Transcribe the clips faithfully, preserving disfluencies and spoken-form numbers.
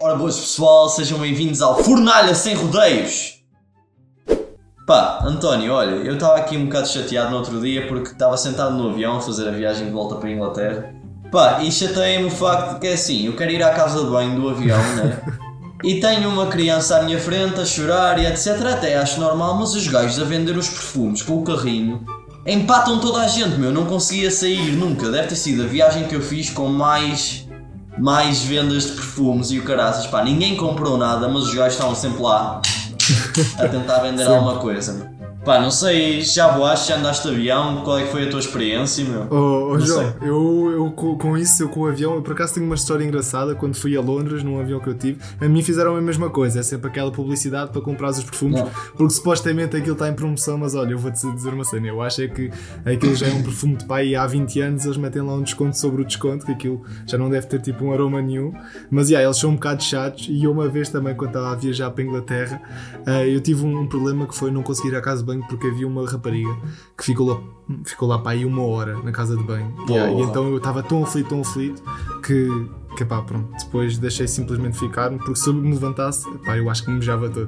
Ora boas pessoal, sejam bem-vindos ao Fornalha Sem Rodeios. Pá, António, olha, eu estava aqui um bocado chateado no outro dia porque estava sentado no avião a fazer a viagem de volta para a Inglaterra. Pá, e chateei-me o facto de que é assim, eu quero ir à casa de banho do avião, né? E tenho uma criança à minha frente a chorar e etcétera. Até acho normal, mas os gajos a vender os perfumes com o carrinho empatam toda a gente, meu, não conseguia sair nunca. Deve ter sido a viagem que eu fiz com mais... mais vendas de perfumes e o caraças, pá, ninguém comprou nada, mas os gajos estavam sempre lá a tentar vender alguma coisa. Pá, não sei, já voaste, já andaste de avião, qual é que foi a tua experiência, meu? Oh, oh João, eu, eu com, com isso, eu com o avião, eu por acaso tenho uma história engraçada. Quando fui a Londres, num avião que eu tive, a mim fizeram a mesma coisa, é sempre aquela publicidade para comprar os perfumes, não. Porque supostamente aquilo está em promoção, mas olha, eu vou-te dizer uma cena, eu acho é que aquilo já é um perfume de pai e há vinte anos eles metem lá um desconto sobre o desconto, que aquilo já não deve ter tipo um aroma nenhum, mas yeah, eles são um bocado chatos. E eu uma vez também, quando estava a viajar para a Inglaterra, uh, eu tive um, um problema que foi não conseguir ir à casa de banho porque havia uma rapariga que ficou lá, ficou lá para aí uma hora na casa de banho. Yeah, e então eu estava tão aflito, tão aflito que, que pá, pronto, depois deixei simplesmente ficar, porque se eu me levantasse, pá, eu acho que me mejava todo.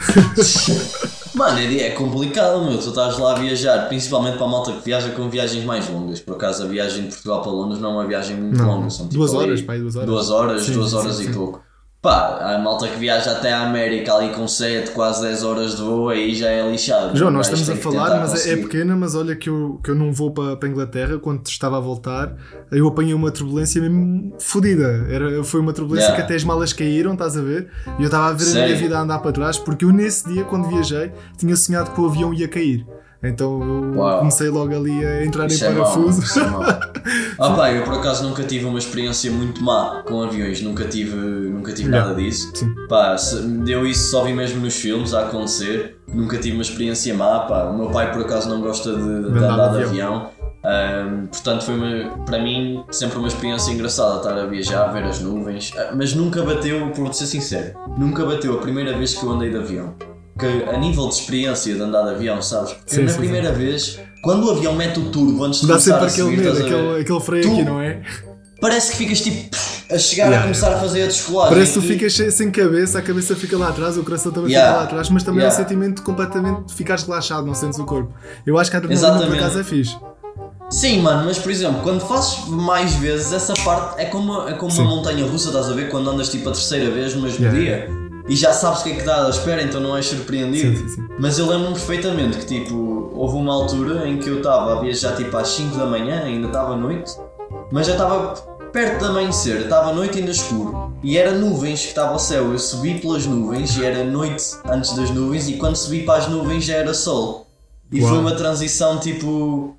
Mano, é complicado, meu, tu estás lá a viajar, principalmente para a malta que viaja com viagens mais longas. Por acaso a viagem de Portugal para Londres não é uma viagem muito não, longa, são tipo duas ali, horas, pá, duas horas. Duas horas, sim, duas sim, horas sim, e sim. pouco. Pá, a malta que viaja até a América ali com sete, quase dez horas de voo, aí já é lixado. João, nós estamos a falar, mas conseguir. é pequena, mas olha que eu, que eu não vou para, para a Inglaterra. Quando estava a voltar, eu apanhei uma turbulência mesmo fodida. Era, foi uma turbulência yeah. que até as malas caíram, estás a ver? E eu estava a ver Sério? a minha vida a andar para trás, porque eu nesse dia, quando viajei, tinha sonhado que o avião ia cair. Então eu Uau. comecei logo ali a entrar isso em é parafuso. Mal, ah pá, eu por acaso nunca tive uma experiência muito má com aviões, nunca tive, nunca tive yeah. nada disso. Sim. Pá, se, deu isso, só vi mesmo nos filmes a acontecer, nunca tive uma experiência má. Pá, o meu pai por acaso não gosta de, de, de andar de avião, um, portanto foi uma, para mim sempre uma experiência engraçada estar a viajar, ver as nuvens, mas nunca bateu, por ser sincero, nunca bateu a primeira vez que eu andei de avião. Que a nível de experiência de andar de avião, sabes? Porque sim, na sim, primeira sim. vez, quando o avião mete o turbo antes de dá começar a subir, medo, aquele, aquele freio tu, aqui, não é? Parece que ficas tipo a chegar yeah. a começar a fazer a descolagem. Parece que tu ficas sem cabeça, a cabeça fica lá atrás, o coração também yeah. fica lá atrás, mas também yeah. é um sentimento completamente de ficares relaxado, não sentes o corpo. Eu acho que a adrenalina por acaso é fixe. Sim, mano, mas por exemplo, quando fazes mais vezes, essa parte é como, é como uma montanha russa, estás a ver? Quando andas tipo a terceira vez no mesmo yeah. dia. E já sabes o que é que dá à espera, então não és surpreendido. Sim, sim, sim. Mas eu lembro-me perfeitamente que tipo, houve uma altura em que eu estava a viajar tipo às cinco da manhã, ainda estava à noite, mas já estava perto de amanhecer, estava à noite ainda escuro. E era nuvens que estava ao céu, eu subi pelas nuvens e era noite antes das nuvens, e quando subi para as nuvens já era sol. E Uau. foi uma transição tipo...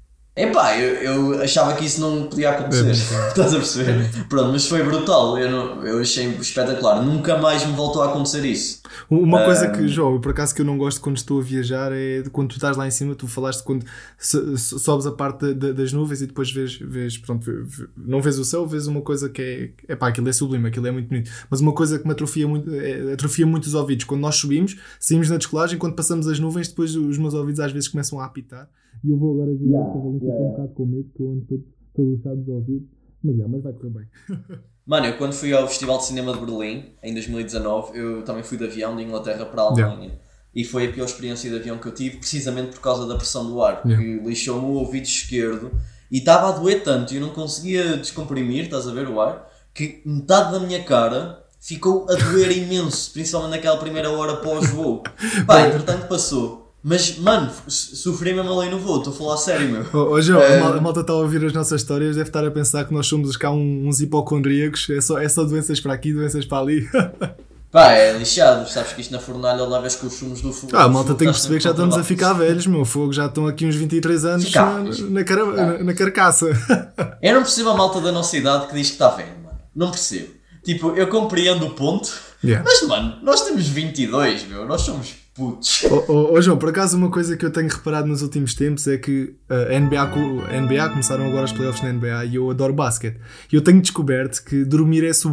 Epá, eu, eu achava que isso não podia acontecer, estás a perceber? Pronto, mas foi brutal, eu, não, eu achei espetacular, nunca mais me voltou a acontecer isso. Uma coisa um... que, João, por acaso que eu não gosto quando estou a viajar é quando tu estás lá em cima, tu falaste quando sobes a parte de, de, das nuvens e depois vês, vês pronto, não vês o céu, vês uma coisa que é, epá, aquilo é sublime, aquilo é muito bonito, mas uma coisa que me atrofia muito, é, atrofia muito os ouvidos, quando nós subimos, saímos na descolagem, quando passamos as nuvens, depois os meus ouvidos às vezes começam a apitar. E eu vou agora vir yeah, esta valência yeah. com um bocado com medo, que eu ando todo, todo lixado dos ouvidos, mas, yeah, mas vai correr bem. Mano, eu quando fui ao Festival de Cinema de Berlim, em dois mil e dezanove, eu também fui de avião de Inglaterra para a Alemanha. Yeah. E foi a pior experiência de avião que eu tive, precisamente por causa da pressão do ar, yeah. que lixou-me o ouvido esquerdo e estava a doer tanto e eu não conseguia descomprimir, estás a ver o ar, que metade da minha cara ficou a doer imenso, principalmente naquela primeira hora pós-voo. Pá, entretanto passou. Mas, mano, sofri mesmo ali no voo, estou a falar a sério, meu. Oh, oh, João, é... a malta está a ouvir as nossas histórias, deve estar a pensar que nós somos cá uns hipocondríacos, é só, é só doenças para aqui, doenças para ali. Pá, é lixado, sabes que isto na fornalha levas com os sumos do fogo. Ah, a malta tem que perceber que já estamos a ficar velhos, meu. Fogo, já estão aqui uns vinte e três anos na, na, cara, na, na carcaça. Eu não percebo a malta da nossa idade que diz que está velho, mano. Não percebo. Tipo, eu compreendo o ponto, yeah. mas, mano, nós temos vinte e dois, meu. Nós somos putos. Oh, oh, oh, João, por acaso uma coisa que eu tenho reparado nos últimos tempos é que a N B A, a N B A começaram agora os playoffs na N B A e eu adoro basquete. E eu tenho descoberto que dormir é,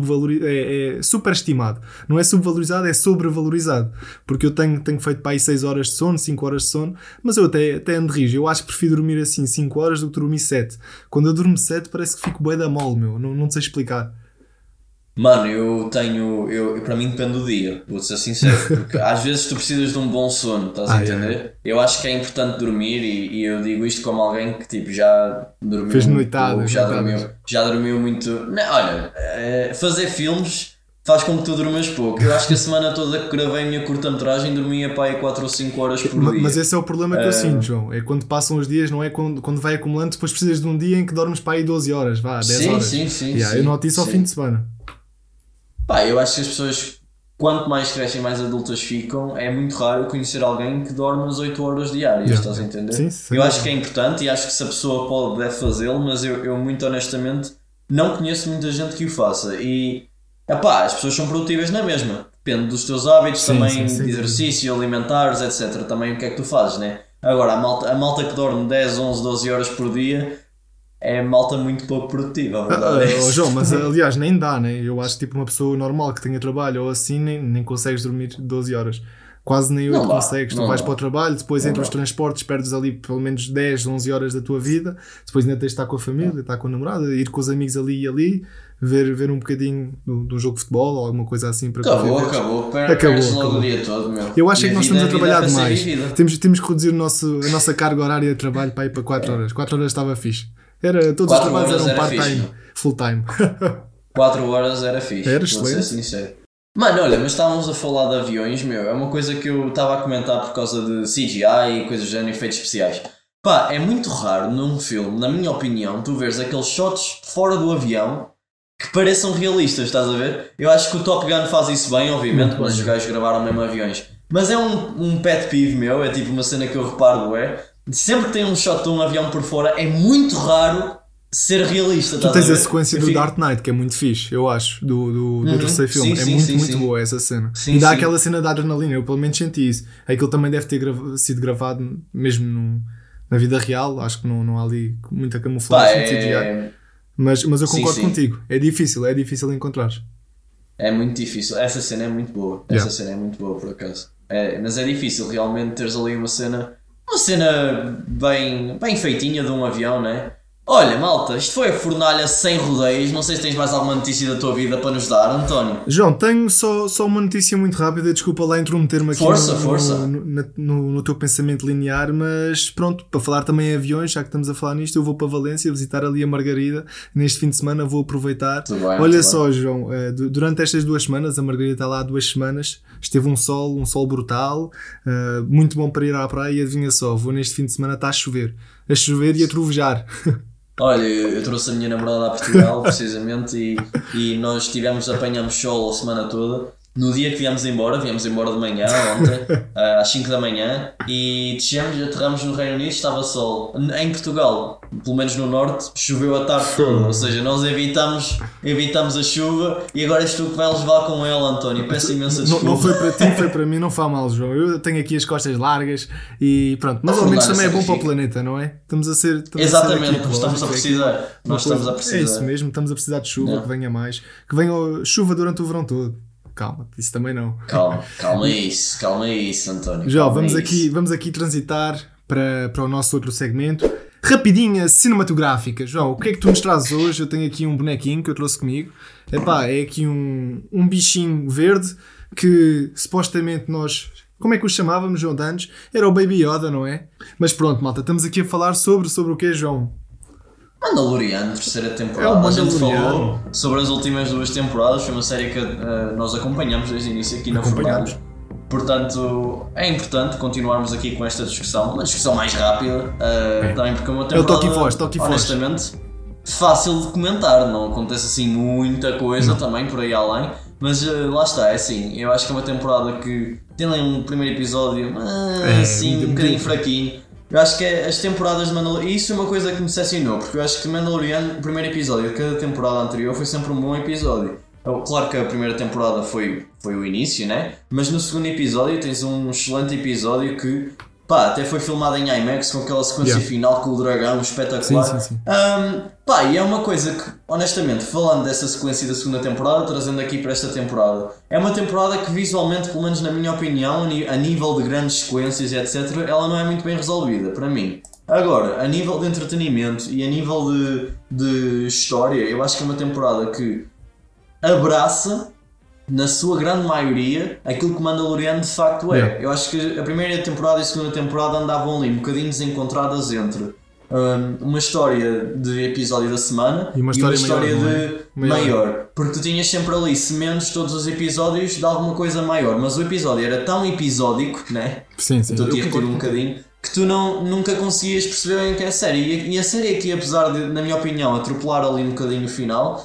é, é superestimado. Não é subvalorizado, é sobrevalorizado. Porque eu tenho, tenho feito para aí seis horas de sono, cinco horas de sono, mas eu até, até ando rijo. Eu acho que prefiro dormir assim cinco horas do que dormir sete. Quando eu durmo sete parece que fico bué da mole, meu. Não, não sei explicar. Mano, eu tenho. Eu, eu- para mim depende do dia, vou-te ser sincero. Porque às vezes tu precisas de um bom sono, estás a Ah, é, entender? Eu acho que é importante dormir e, e eu digo isto como alguém que tipo já dormiu. Fez muito, noitadas, já noitadas. dormiu, já dormiu muito. Não, olha, eh, fazer filmes faz com que tu durmas pouco. Eu acho que a semana toda que gravei a minha curta-metragem dormia para aí quatro ou cinco horas por Ma- dia. Mas esse é o problema que eu sinto, João. É quando passam os dias, não é quando, quando vai acumulando, depois precisas de um dia em que dormes para aí doze horas, vá, dez Sim, horas. sim, sim, Yeah, sim, eu noto isso ao sim. fim de semana. Pá, eu acho que as pessoas, quanto mais crescem, mais adultas ficam, é muito raro conhecer alguém que dorme as oito horas diárias, Yeah. estás a entender? Sim, sim. Eu acho que é importante e acho que se a pessoa pode, deve fazê-lo, mas eu, eu muito honestamente não conheço muita gente que o faça. E, epá, as pessoas são produtivas na mesma. Depende dos teus hábitos Sim, também, sim, sim, de exercício, alimentares, etcétera. Também o que é que tu fazes, né? Agora, a malta, a malta que dorme dez, onze, doze horas por dia é malta muito pouco produtiva, a Ah, verdade é ah, essa. oh, João, mas aliás, nem dá, né? Eu acho que tipo uma pessoa normal que tenha trabalho ou assim, nem, nem consegues dormir doze horas. Quase nem Não oito dá, consegues. Tu não vais dá. para o trabalho, depois Não entre os dá. transportes perdes ali pelo menos dez, onze horas da tua vida. Depois ainda tens de estar com a família, estar com a namorada, ir com os amigos ali e ali, ver, ver um bocadinho do, do jogo de futebol ou alguma coisa assim para Acabou, correr. acabou, per- Acabou, perdes logo acabou. o dia todo, meu. Eu acho E é que a nós vida- estamos a vida trabalhar é para ser demais. vivida. Temos, temos que reduzir o nosso, a nossa carga horária de trabalho para ir para quatro horas. quatro horas estava fixe. Era, todos os Quatro trabalhos horas eram era part-time, fixe, meu. full-time. quatro horas era fixe, Era vou ser excelente. sincero. Mano, olha, mas estávamos a falar de aviões, meu. É uma coisa que eu estava a comentar por causa de C G I e coisas do género, efeitos especiais. Pá, é muito raro num filme, na minha opinião, tu veres aqueles shots fora do avião que pareçam realistas, estás a ver? Eu acho que o Top Gun faz isso bem, obviamente, Muito mas bem. os gajos gravaram mesmo aviões. Mas é um, um pet peeve meu, é tipo uma cena que eu reparo, é. Sempre que tem um shot de um avião por fora, é muito raro ser realista. Tu estás tens a a ver? sequência Eu do fico- Dark Knight, que é muito fixe, eu acho, do, do, do Uhum. terceiro filme. Sim, é sim, muito, sim, muito sim. boa essa cena. Sim, e dá sim. aquela cena da adrenalina, eu pelo menos senti isso. Aquilo também deve ter grava- sido gravado mesmo no- na vida real, acho que não, não há ali muita Pá, camuflagem de C G I. é, Mas, mas eu Sim, concordo sim. contigo, é difícil, é difícil encontrar. é muito difícil. Essa cena é muito boa. Yeah. Essa cena é muito boa, por acaso. É, mas é difícil realmente teres ali uma cena. Uma cena bem, bem feitinha de um avião, né? Olha, malta, isto foi a fornalha sem rodeios. Não sei se tens mais alguma notícia da tua vida para nos dar, António. João, tenho só, só uma notícia muito rápida, desculpa lá intrometer-me aqui Força, no, força. No, no, no- no teu pensamento linear, mas pronto, para falar também em aviões, já que estamos a falar nisto, eu vou para Valência visitar ali a Margarida, neste fim de semana vou aproveitar. Tudo bem, Olha tudo só, João, eh, du- durante estas duas semanas, a Margarida está lá há duas semanas, esteve um sol, um sol brutal, eh, muito bom para ir à praia e adivinha só, vou neste fim de semana, está a chover, a chover e a trovejar. Olha, eu trouxe a minha namorada a Portugal, precisamente, e, e nós tivemos, apanhamos sol a semana toda. No dia que viemos embora, viemos embora de manhã, ontem, ah, às cinco da manhã, e descemos, aterramos no Reino Unido, estava sol. Em Portugal, pelo menos no Norte, choveu a tarde toda, ou seja, nós evitamos, evitamos a chuva e agora és tu que vais levar com ela, António. Peço imensa Não, desculpa. não foi para ti, foi para mim, não faz mal, João. Eu tenho aqui as costas largas e pronto, mas A ao menos fornalha também é bom para o sacrifica. planeta, não é? Estamos a ser. Estamos Exatamente, a ser nós estamos a ecológicos, é precisar. aqui Nós uma estamos a coisa- É precisar. isso mesmo, estamos a precisar de chuva, Não. que venha mais. Que venha chuva durante o verão todo. Calma, isso também não. Calma, calma isso, calma isso, António. João, calma vamos isso. aqui, vamos aqui transitar para, para o nosso outro segmento. Rapidinha cinematográfica. João, o que é que tu nos trazes hoje? Eu tenho aqui um bonequinho que eu trouxe comigo. Epá, é aqui um, um bichinho verde que supostamente nós... Como é que o chamávamos, João, de antes? Era o Baby Yoda, não é? Mas pronto, malta, estamos aqui a falar sobre, sobre o que é, João? Mandaloriano, terceira temporada. É o A gente Mandaloriano. falou sobre as últimas duas temporadas. Foi uma série que eh, nós acompanhamos desde o início aqui na Acompanhamos. Fornalha. Portanto, é importante continuarmos aqui com esta discussão. Uma discussão mais rápida. eh, Também porque é uma É o temporada, toque e voz, toque e voz. honestamente, fácil de comentar. Não acontece assim muita coisa também por aí além. Mas eh, lá está, é assim. Eu acho que é uma temporada que tem ali um primeiro episódio É, ah, assim, muito- um bocadinho muito- fraquinho. Eu acho que é as temporadas de Mandalorian. Isso é uma coisa que me decepcionou, porque eu acho que Mandalorian, o primeiro episódio de cada temporada anterior foi sempre um bom episódio. Claro que a primeira temporada foi, foi o início, né? Mas no segundo episódio tens um excelente episódio que, pá, até foi filmado em IMAX com aquela sequência Yeah. final com o dragão espetacular. Sim, sim, sim. Um, pá, e é uma coisa que, honestamente, falando dessa sequência da segunda temporada, trazendo aqui para esta temporada, é uma temporada que visualmente, pelo menos na minha opinião, a ni- a nível de grandes sequências e etcétera, ela não é muito bem resolvida, para mim. Agora, a nível de entretenimento e a nível de, de história, eu acho que é uma temporada que abraça, na sua grande maioria, aquilo que Mandaloriano de facto é. Yeah. Eu acho que a primeira temporada e a segunda temporada andavam ali um bocadinho desencontradas entre um, uma história de episódio da semana e uma história, e uma história maior, de é? maior. maior. Porque tu tinhas sempre ali sementes todos os episódios de alguma coisa maior, mas o episódio era tão episódico, né? Sim, sim. Então tinha um bocadinho que tu não, nunca conseguias perceber bem o que é a série. E, e a série aqui, apesar de, na minha opinião, atropelar ali um bocadinho o final,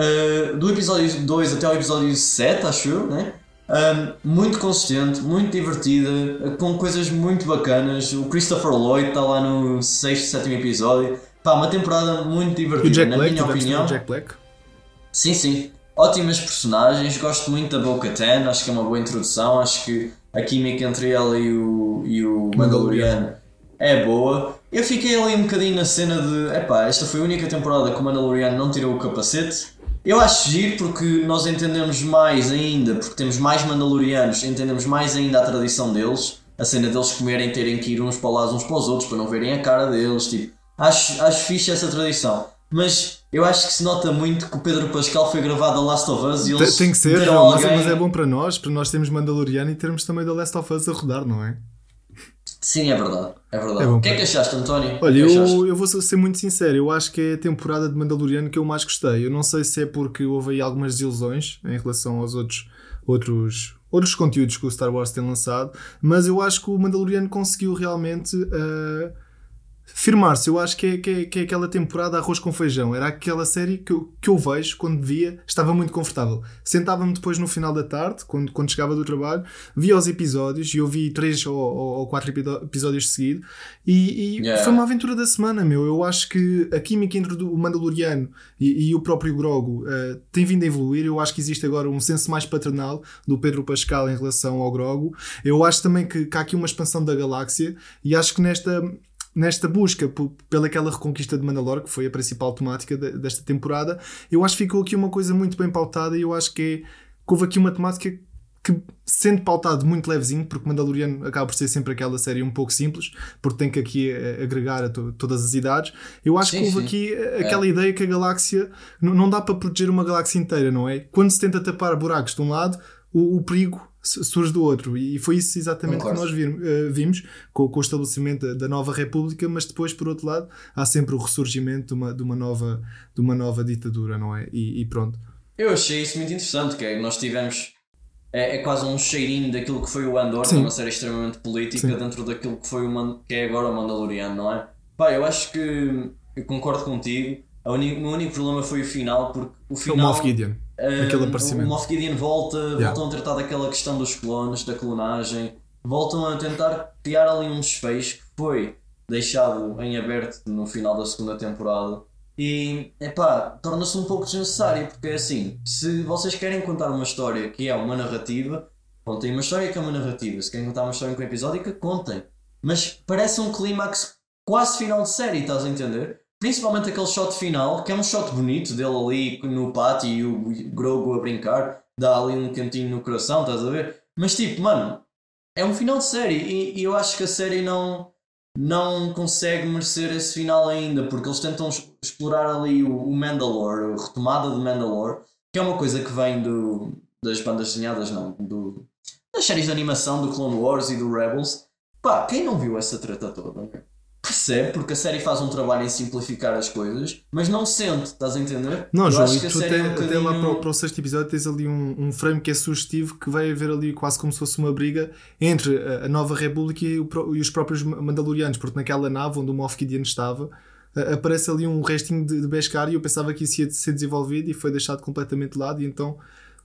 uh, do episódio dois até ao episódio sete, acho eu, né? Um, muito consistente, muito divertida, com coisas muito bacanas. O Christopher Lloyd está lá no sexto, sétimo episódio. Pá, uma temporada muito divertida, o Jack na Black, minha opinião. O Jack Black? Sim, sim. Ótimas personagens, gosto muito da Bo-Katan, acho que é uma boa introdução, acho que a química entre ela e o, e o Mandaloriano é boa. Eu fiquei ali um bocadinho na cena de, epá, esta foi a única temporada que o Mandaloriano não tirou o capacete. Eu acho giro porque nós entendemos mais ainda, porque temos mais Mandalorianos, entendemos mais ainda a tradição deles, a cena deles comerem, terem que ir uns para lá uns para os outros para não verem a cara deles, tipo, acho, acho fixe essa tradição. Mas eu acho que se nota muito que o Pedro Pascal foi gravado a Last of Us e eles tem que ser, não, mas, alguém... mas é bom para nós, para nós termos Mandaloriano e termos também da Last of Us a rodar, não é? Sim, é verdade, é verdade. É o que é que achaste, António? Olha, que eu, achaste? eu vou ser muito sincero, eu acho que é a temporada de Mandaloriano que eu mais gostei. Eu não sei se é porque houve aí algumas desilusões em relação aos outros, outros, outros conteúdos que o Star Wars tem lançado, mas eu acho que o Mandaloriano conseguiu realmente uh, firmar-se. Eu acho que é, que, é, que é aquela temporada arroz com feijão. Era aquela série que eu, que eu vejo quando via, estava muito confortável. Sentava-me depois no final da tarde, quando, quando chegava do trabalho, via os episódios e eu vi três ou, ou, ou quatro episódios seguidos e, e yeah. foi uma aventura da semana, meu. Eu acho que a química entre o Mandaloriano e, e o próprio Grogu uh, tem vindo a evoluir. Eu acho que existe agora um senso mais paternal do Pedro Pascal em relação ao Grogu. Eu acho também que, que há aqui uma expansão da galáxia e acho que nesta... nesta busca p- pelaquela reconquista de Mandalore, que foi a principal temática de, desta temporada, eu acho que ficou aqui uma coisa muito bem pautada e eu acho que, é, que houve aqui uma temática que, sendo pautado muito levezinho, porque Mandaloriano acaba por ser sempre aquela série um pouco simples, porque tem que aqui a, agregar a to- todas as idades, eu acho sim, que houve sim. aqui aquela é. ideia que a galáxia, n- não dá para proteger uma galáxia inteira, não é? Quando se tenta tapar buracos de um lado, o, o perigo surge do outro, e foi isso exatamente Concordo. que nós vimos, uh, vimos com, com o estabelecimento da, da nova república, mas depois, por outro lado, há sempre o ressurgimento de uma, de uma, nova, de uma nova ditadura, não é? E, e pronto. Eu achei isso muito interessante, que é, nós tivemos é, é quase um cheirinho daquilo que foi o Andor, que é uma série extremamente política, Sim. dentro daquilo que, foi o Man- que é agora o Mandaloriano, não é? Pá, eu acho que eu concordo contigo. O único, o único problema foi o final, porque o final... O Moff Gideon. Um, Aquele aparecimento. O Moff Gideon volta, yeah. voltam a tratar daquela questão dos clones, da clonagem, voltam a tentar criar ali um desfecho que foi deixado em aberto no final da segunda temporada e, epá, torna-se um pouco desnecessário, porque é assim, se vocês querem contar uma história que é uma narrativa, contem uma história que é uma narrativa, se querem contar uma história com episódica, contem, mas parece um clímax quase final de série, estás a entender? Principalmente aquele shot final, que é um shot bonito dele ali no pátio e o Grogu a brincar, dá ali um cantinho no coração, estás a ver? Mas tipo, mano, é um final de série e, e eu acho que a série não, não consegue merecer esse final ainda, porque eles tentam explorar ali o, o Mandalore, a retomada de Mandalore, que é uma coisa que vem do, das bandas desenhadas, não, do, das séries de animação do Clone Wars e do Rebels. Pá, quem não viu essa treta toda? Percebe, porque a série faz um trabalho em simplificar as coisas, mas não sente, estás a entender? Não, eu João, acho e que tu a até, é um até bocadinho... lá para o, para o sexto episódio tens ali um, um frame que é sugestivo, que vai haver ali quase como se fosse uma briga entre a, a Nova República e, o, e os próprios Mandalorianos, porque naquela nave onde o Moff Gideon estava a, aparece ali um restinho de, de Beskar e eu pensava que isso ia ser desenvolvido e foi deixado completamente de lado e então...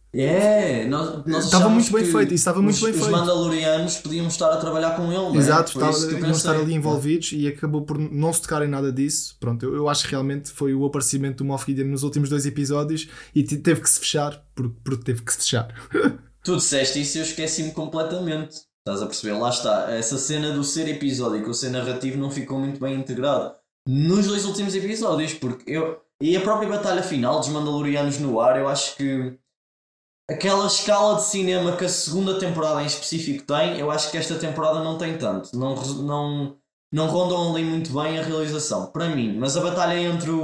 É, nós, nós estava muito bem feito, estava muito os, bem os feito. Mandalorianos podiam estar a trabalhar com ele, não é? Exato, estava, iam estar ali envolvidos e acabou por não se tocar em nada disso. Pronto, eu, eu acho que realmente foi o aparecimento do Moff Gideon nos últimos dois episódios e t- teve que se fechar, porque, porque teve que se fechar. Tu disseste isso e eu esqueci-me completamente. Estás a perceber? Lá está, essa cena do ser episódico, o ser narrativo não ficou muito bem integrado nos dois últimos episódios, porque eu... E a própria batalha final dos Mandalorianos no ar, eu acho que aquela escala de cinema que a segunda temporada em específico tem, eu acho que esta temporada não tem tanto. Não, não, não rondam ali muito bem a realização, para mim. Mas a batalha entre o,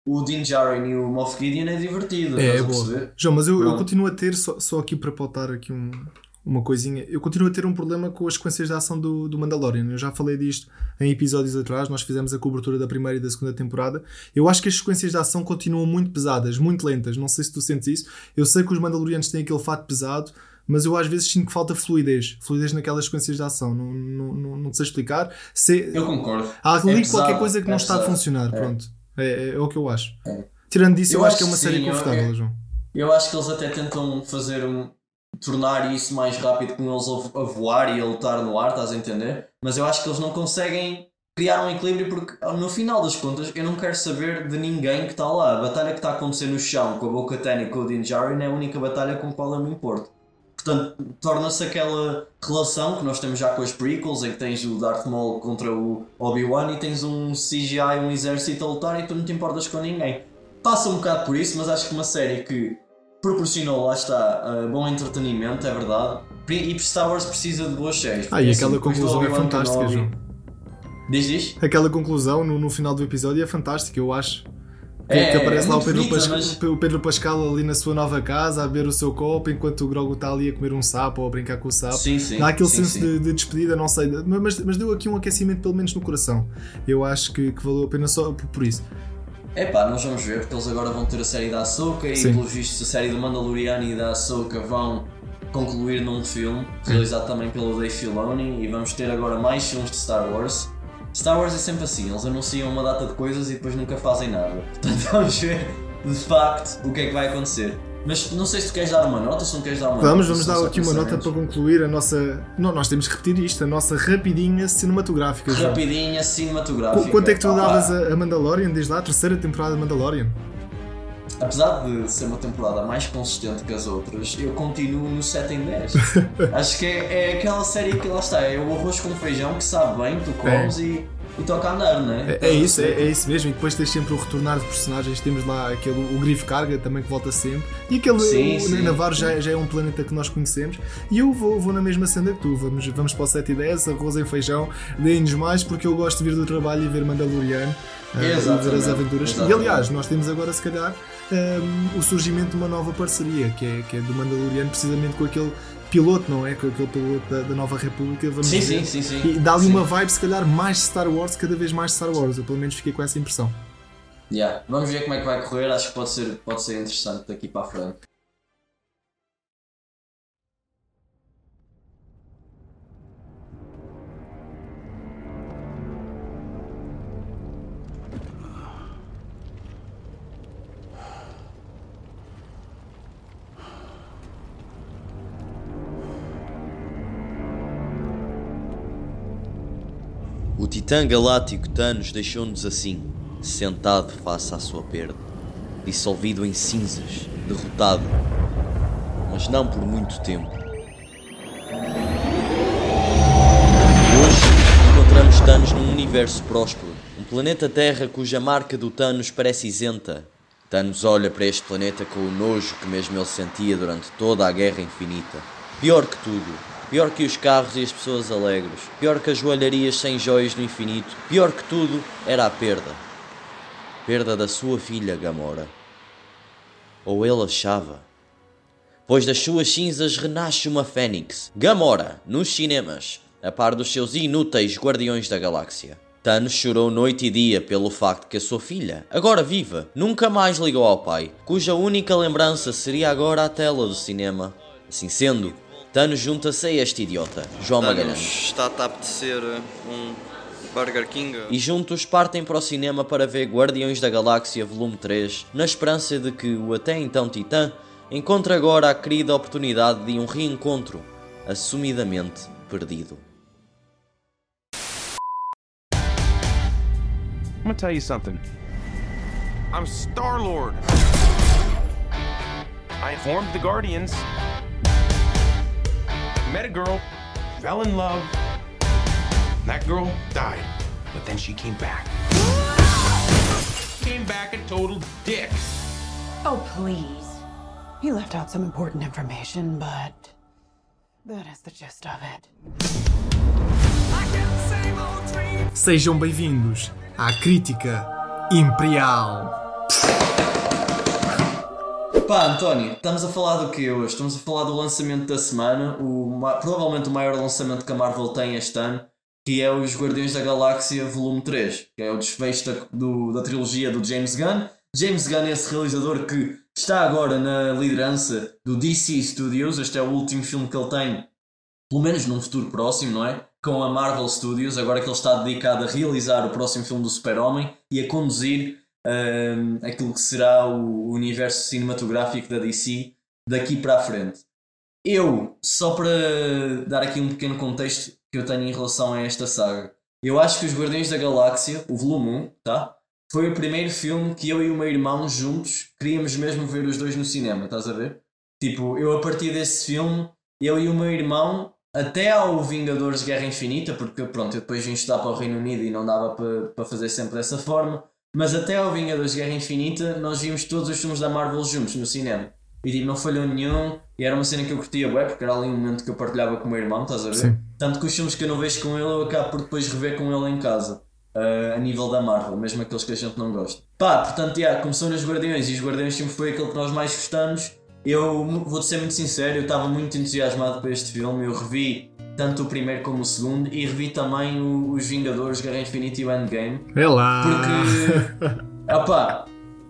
o Din Djarin e o Moff Gideon é divertido. É, é boa. João, mas eu, eu continuo a ter, só, só aqui para pautar aqui um, uma coisinha, eu continuo a ter um problema com as sequências de ação do, do Mandalorian. Eu já falei disto em episódios atrás, nós fizemos a cobertura da primeira e da segunda temporada. Eu acho que as sequências de ação continuam muito pesadas, muito lentas. Não sei se tu sentes isso. Eu sei que os Mandalorianos têm aquele fato pesado, mas eu às vezes sinto que falta fluidez. Fluidez naquelas sequências de ação. Não, não, não, não sei explicar. Se, eu concordo. Há ali é qualquer pesado, coisa que é não está pesado. a funcionar. É. Pronto. É, é, é o que eu acho. É. Tirando disso, eu, eu acho acho que é uma que série sim, confortável, eu, João. Eu acho que eles até tentam fazer um, tornar isso mais rápido com eles a, a voar e a lutar no ar, estás a entender? Mas eu acho que eles não conseguem criar um equilíbrio porque no final das contas eu não quero saber de ninguém que está lá. A batalha que está a acontecer no chão com a Bo-Katan e com o Din Djarin é a única batalha com a qual eu me importo. Portanto, torna-se aquela relação que nós temos já com as prequels, em que tens o Darth Maul contra o Obi-Wan e tens um C G I, um exército a lutar e tu não te importas com ninguém. Passa um bocado por isso, mas acho que uma série que proporcionou, lá está, uh, bom entretenimento, é verdade. E Star Wars precisa de boas séries. Ah, e assim, aquela conclusão é fantástica, João. Diz, diz? Aquela conclusão no, no final do episódio é fantástica, eu acho. Que, É, que aparece é lá o muito Pedro, bonita, Pascal, mas- o Pedro Pascal ali na sua nova casa a beber o seu copo enquanto o Grogu está ali a comer um sapo ou a brincar com o sapo. Sim, sim. Dá aquele sim, senso sim. De, de despedida, não sei, de- mas, mas deu aqui um aquecimento pelo menos no coração. Eu acho que, que valeu a pena só por, por isso. É pá, nós vamos ver, porque eles agora vão ter a série da Ahsoka e Sim. pelos vistos a série do Mandaloriano e da Ahsoka vão concluir num filme realizado também pelo Dave Filoni e vamos ter agora mais filmes de Star Wars. Star Wars é sempre assim, eles anunciam uma data de coisas e depois nunca fazem nada. Portanto vamos ver de facto o que é que vai acontecer. Mas não sei se tu queres dar uma nota, se não queres dar uma Vamos, nota. vamos são dar só aqui uma nota pensamentos. para concluir a nossa. Não, nós temos que repetir isto, a nossa rapidinha cinematográfica. João. Rapidinha, Qu- cinematográfica. Quanto é que tu Ah, pá. davas a, a Mandalorian desde lá, a terceira temporada de Mandalorian? Apesar de ser uma temporada mais consistente que as outras, eu continuo no sete em dez. Acho que é, é aquela série que lá está, é o arroz com feijão que sabe bem, tu comes e, e toca a andar, não é? É, é isso, é, é isso mesmo. E depois tens sempre o retornar de personagens. Temos lá aquele, o Griff Karga também que volta sempre. E aquele Sim, o, sim. Navarro já, já é um planeta que nós conhecemos. E eu vou, vou na mesma senda que tu. Vamos, vamos para o sete e dez, arroz em feijão. Deem-nos mais porque eu gosto de vir do trabalho e ver Mandaloriano. Uh, e ver as Exatamente, aventuras. exatamente. E aliás, nós temos agora se calhar um, o surgimento de uma nova parceria que é, que é do Mandaloriano, precisamente com aquele piloto, não é? Com aquele piloto da, da Nova República. Vamos Sim, ver. sim, sim, sim. E dá-lhe Sim. uma vibe, se calhar, mais Star Wars, cada vez mais Star Wars. Eu pelo menos fiquei com essa impressão. Yeah. Vamos ver como é que vai correr, acho que pode ser, pode ser interessante daqui para a frente. O titã galáctico Thanos deixou-nos assim, sentado face à sua perda, dissolvido em cinzas, derrotado, mas não por muito tempo. Hoje encontramos Thanos num universo próspero, um planeta Terra cuja marca do Thanos parece isenta. Thanos olha para este planeta com o nojo que mesmo ele sentia durante toda a Guerra Infinita. Pior que tudo. Pior que os carros e as pessoas alegres. Pior que as joalharias sem joias no infinito. Pior que tudo era a perda. Perda da sua filha Gamora. Ou ele achava. Pois das suas cinzas renasce uma fênix. Gamora, nos cinemas, a par dos seus inúteis Guardiões da Galáxia. Thanos chorou noite e dia pelo facto que a sua filha, agora viva, nunca mais ligou ao pai, cuja única lembrança seria agora a tela do cinema. Assim sendo, Thanos junta-se a este idiota, João Magalhães. Está-te a apetecer um Burger King? E juntos partem para o cinema para ver Guardiões da Galáxia Volume três, na esperança de que o até então Titã encontre agora a querida oportunidade de um reencontro, assumidamente perdido. I'm gonna tell you something. I'm Star-Lord. I formed the Guardians. Met a girl, fell in love. That girl died, but then she came back. Came back a total dick. Oh, please. He left out some important information, but that is the gist of it. Sejam bem-vindos à Crítica Imperial. Pá, António, estamos a falar do que hoje? Estamos a falar do lançamento da semana, o, ma- provavelmente o maior lançamento que a Marvel tem este ano, que é os Guardiões da Galáxia Volume três, que é o desfecho da, do- da trilogia do James Gunn. James Gunn é esse realizador que está agora na liderança do D C Studios. Este é o último filme que ele tem, pelo menos num futuro próximo, não é? Com a Marvel Studios, agora que ele está dedicado a realizar o próximo filme do Super-Homem e a conduzir um, aquilo que será o universo cinematográfico da D C daqui para a frente. Eu, só para dar aqui um pequeno contexto que eu tenho em relação a esta saga, eu acho que os Guardiões da Galáxia, o volume um, tá? Foi o primeiro filme que eu e o meu irmão juntos queríamos mesmo ver os dois no cinema, estás a ver? Tipo, eu a partir desse filme, eu e o meu irmão, até ao Vingadores Guerra Infinita, porque pronto, eu depois vim estudar para o Reino Unido e não dava para, para fazer sempre dessa forma, mas até ao Vingadores Guerra Infinita nós vimos todos os filmes da Marvel juntos no cinema. E tipo, não falhou nenhum, e era uma cena que eu curtia bué, porque era ali um momento que eu partilhava com o meu irmão, estás a ver? Sim. Tanto que os filmes que eu não vejo com ele, eu acabo por depois rever com ele em casa. Uh, a nível da Marvel, mesmo aqueles que a gente não gosta. Pá, portanto, yeah, começou nos Guardiões, e os Guardiões sempre foi aquele que nós mais gostamos. Eu vou-te ser muito sincero, eu estava muito entusiasmado para este filme. Eu revi tanto o primeiro como o segundo, e revi também o, os Vingadores, Guerra Infinita e o Endgame. É lá! Porque, opá,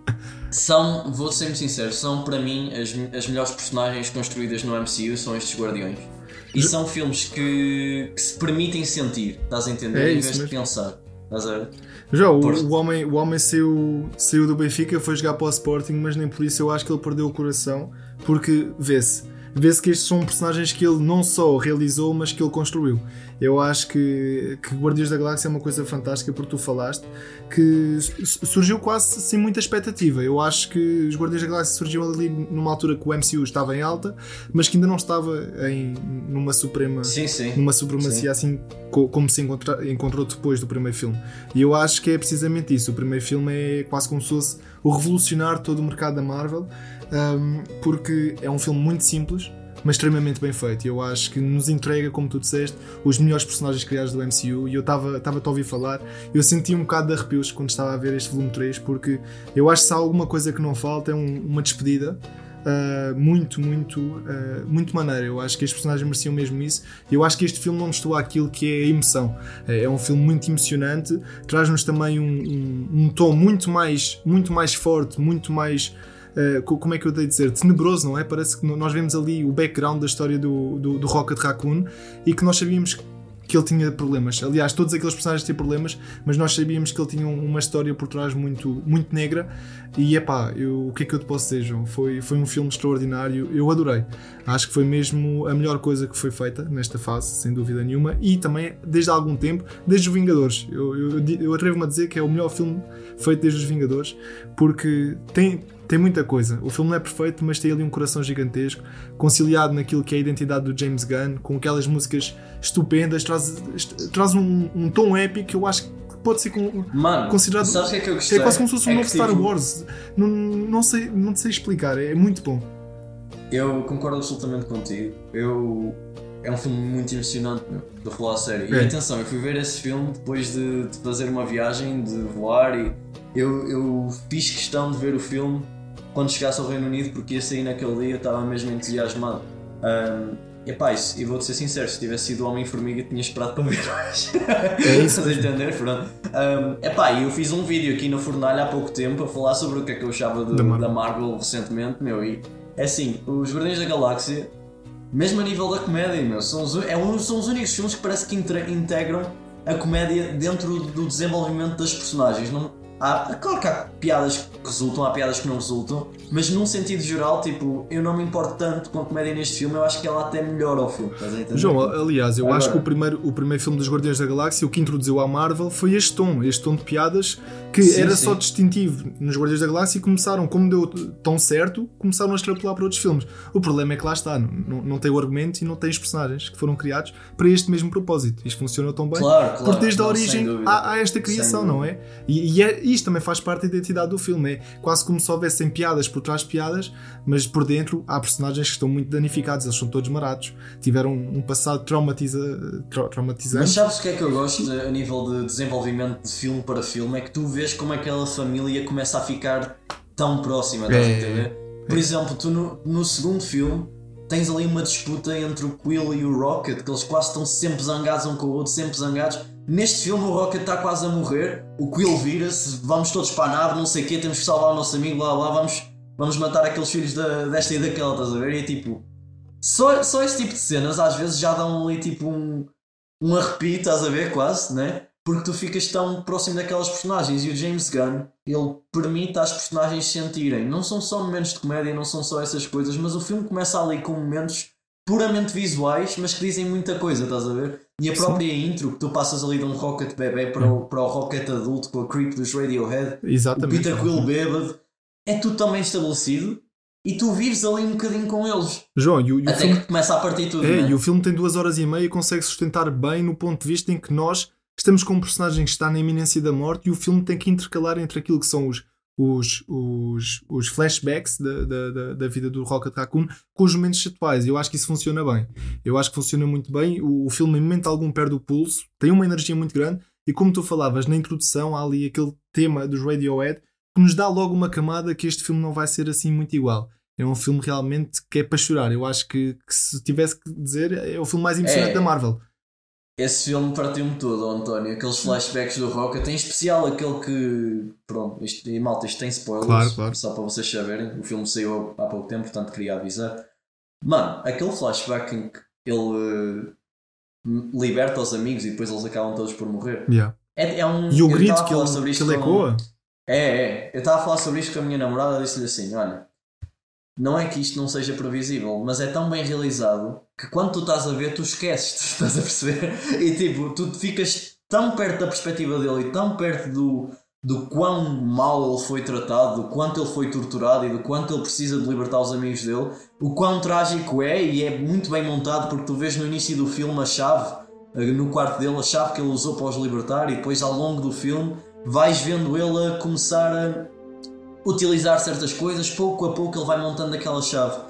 são, vou ser muito sincero, são para mim as, as melhores personagens construídas no M C U, são estes Guardiões. E são filmes que, que se permitem sentir, estás a entender? É em isso vez de mesmo. pensar. Estás a ver? Já, o, Força. o homem, o homem saiu, saiu do Benfica, foi jogar para o Sporting, mas nem por isso eu acho que ele perdeu o coração, porque vê-se. Vê-se que estes são personagens que ele não só realizou, mas que ele construiu. Eu acho que, que Guardiões da Galáxia é uma coisa fantástica, porque tu falaste que surgiu quase sem muita expectativa. Eu acho que os Guardiões da Galáxia surgiu ali numa altura que o M C U estava em alta, mas que ainda não estava em, numa suprema, Sim, sim. numa supremacia assim co- como se encontra, encontrou depois do primeiro filme. E eu acho que é precisamente isso. O primeiro filme é quase como se fosse o revolucionar todo o mercado da Marvel, um, porque é um filme muito simples, mas extremamente bem feito. Eu acho que nos entrega, como tu disseste, os melhores personagens criados do M C U. E eu estava-te a ouvir falar, eu senti um bocado de arrepios quando estava a ver este volume três, porque eu acho que se há alguma coisa que não falta é um, uma despedida Uh, muito, muito, uh, muito maneira. Eu acho que estes personagens mereciam mesmo isso. Eu acho que este filme não nos doa aquilo que é a emoção. É um filme muito emocionante, traz-nos também um, um, um tom muito mais, muito mais forte, muito mais, uh, como é que eu dei a dizer, tenebroso, não é? Parece que nós vemos ali o background da história do, do, do Rocket Raccoon, e que nós sabíamos que ele tinha problemas. Aliás, todos aqueles personagens têm problemas, mas nós sabíamos que ele tinha uma história por trás muito, muito negra. E epá, eu, o que é que eu te posso dizer, João? Foi, foi um filme extraordinário, eu adorei. Acho que foi mesmo a melhor coisa que foi feita nesta fase, sem dúvida nenhuma, e também desde há algum tempo, desde os Vingadores. Eu, eu, eu atrevo-me a dizer que é o melhor filme feito desde os Vingadores, porque tem... Tem muita coisa. O filme não é perfeito, mas tem ali um coração gigantesco, conciliado naquilo que é a identidade do James Gunn, com aquelas músicas estupendas, traz, traz um, um tom épico que eu acho que pode ser com, Mano, considerado. sabes o que é que eu gostei? É quase como se fosse um É novo que, Star tipo, Wars. Não, não, sei, não te sei explicar, é muito bom. Eu concordo absolutamente contigo. Eu... É um filme muito emocionante, meu, de falar a sério. É. E atenção, eu fui ver esse filme depois de, de fazer uma viagem, de voar, e eu, eu fiz questão de ver o filme quando chegasse ao Reino Unido, porque ia sair naquele dia, eu estava mesmo entusiasmado. Um, e pá, isso, e vou-te ser sincero, se tivesse sido Homem-Formiga tinha esperado para ver hoje. É isso. Estás a entender? Pronto. Um, epá, eu fiz um vídeo aqui no Fornalha há pouco tempo a falar sobre o que é que eu achava de, Da Marvel. da Marvel recentemente, meu, e é assim, os Guardiões da Galáxia, mesmo a nível da comédia, meu, são os, é um, são os únicos filmes que parece que intre- integram a comédia dentro do desenvolvimento das personagens. Não, há, claro que há piadas que resultam, há piadas que não resultam, mas num sentido geral, tipo, eu não me importo tanto com a comédia neste filme, eu acho que ela até melhora o filme. Estás a entender? João, aliás, eu Agora. acho que o primeiro, o primeiro filme dos Guardiões da Galáxia, o que introduziu à Marvel, foi este tom, este tom de piadas que Sim, era sim. só distintivo nos Guardiões da Galáxia, e começaram, como deu tão certo, começaram a extrapolar para outros filmes. O problema é que lá está, não, não, não tem o argumento e não tem os personagens que foram criados para este mesmo propósito. Isto funcionou tão bem, Claro, claro, porque desde a não, sem origem dúvida. há, há esta Sem criação, dúvida. não é? E, e é, isto também faz parte da identidade do filme, é quase como se houvessem piadas por trás piadas, mas por dentro há personagens que estão muito danificados, eles são todos marados, tiveram um passado traumatiza, tra, traumatizante. Mas sabes o que é que eu gosto de, a nível de desenvolvimento de filme para filme? É que tu vês como aquela família começa a ficar tão próxima, estás a entender? Por exemplo, tu no, no segundo filme tens ali uma disputa entre o Quill e o Rocket, que eles quase estão sempre zangados um com o outro, sempre zangados. Neste filme o Rocket está quase a morrer, o Quill vira-se, vamos todos para a nave, não sei o quê, temos que salvar o nosso amigo, blá blá, vamos, vamos matar aqueles filhos da, desta e daquela, estás a ver? E é tipo, só, só esse tipo de cenas às vezes já dão ali tipo um, um arrepio, estás a ver, quase, né? Porque tu ficas tão próximo daquelas personagens e o James Gunn, ele permite às personagens sentirem, não são só momentos de comédia, não são só essas coisas, mas o filme começa ali com momentos puramente visuais, mas que dizem muita coisa, estás a ver? E a própria Sim. intro, que tu passas ali de um Rocket bebê para o, para o Rocket adulto com a creep dos Radiohead, Exatamente. o Peter Quill bêbado, é tudo também estabelecido e tu vives ali um bocadinho com eles. João, e o, e o até filme... que começa a partir tudo. É, né? e o filme tem duas horas e meia e consegue sustentar bem no ponto de vista em que nós estamos com um personagem que está na iminência da morte e o filme tem que intercalar entre aquilo que são os, os, os, os flashbacks da, da, da, da vida do Rocket Raccoon com os momentos atuais. Eu acho que isso funciona bem. Eu acho que funciona muito bem. O, o filme, em momento algum, perde o pulso, tem uma energia muito grande e, como tu falavas, na introdução há ali aquele tema dos Radiohead que nos dá logo uma camada que este filme não vai ser assim muito igual. É um filme realmente que é para chorar. Eu acho que, que se tivesse que dizer, é o filme mais emocionante é. da Marvel. Esse filme partiu-me todo, António. Aqueles flashbacks do Rocket, em especial aquele que. Pronto, isto, e malta, isto tem spoilers, claro, claro. Só para vocês saberem. O filme saiu há pouco tempo, portanto queria avisar. Mano, aquele flashback em que ele uh, liberta os amigos e depois eles acabam todos por morrer. Yeah. É, é um, e o grito que ele, que ele ecoa? É, é. Eu estava a falar sobre isto com a minha namorada e disse-lhe assim: olha, não é que isto não seja previsível, mas é tão bem realizado que quando tu estás a ver, tu esqueces, estás a perceber? E tipo, tu ficas tão perto da perspectiva dele e tão perto do, do quão mal ele foi tratado, do quanto ele foi torturado e do quanto ele precisa de libertar os amigos dele, o quão trágico é, e é muito bem montado porque tu vês no início do filme a chave, no quarto dele, a chave que ele usou para os libertar, e depois ao longo do filme vais vendo ele a começar a utilizar certas coisas, pouco a pouco ele vai montando aquela chave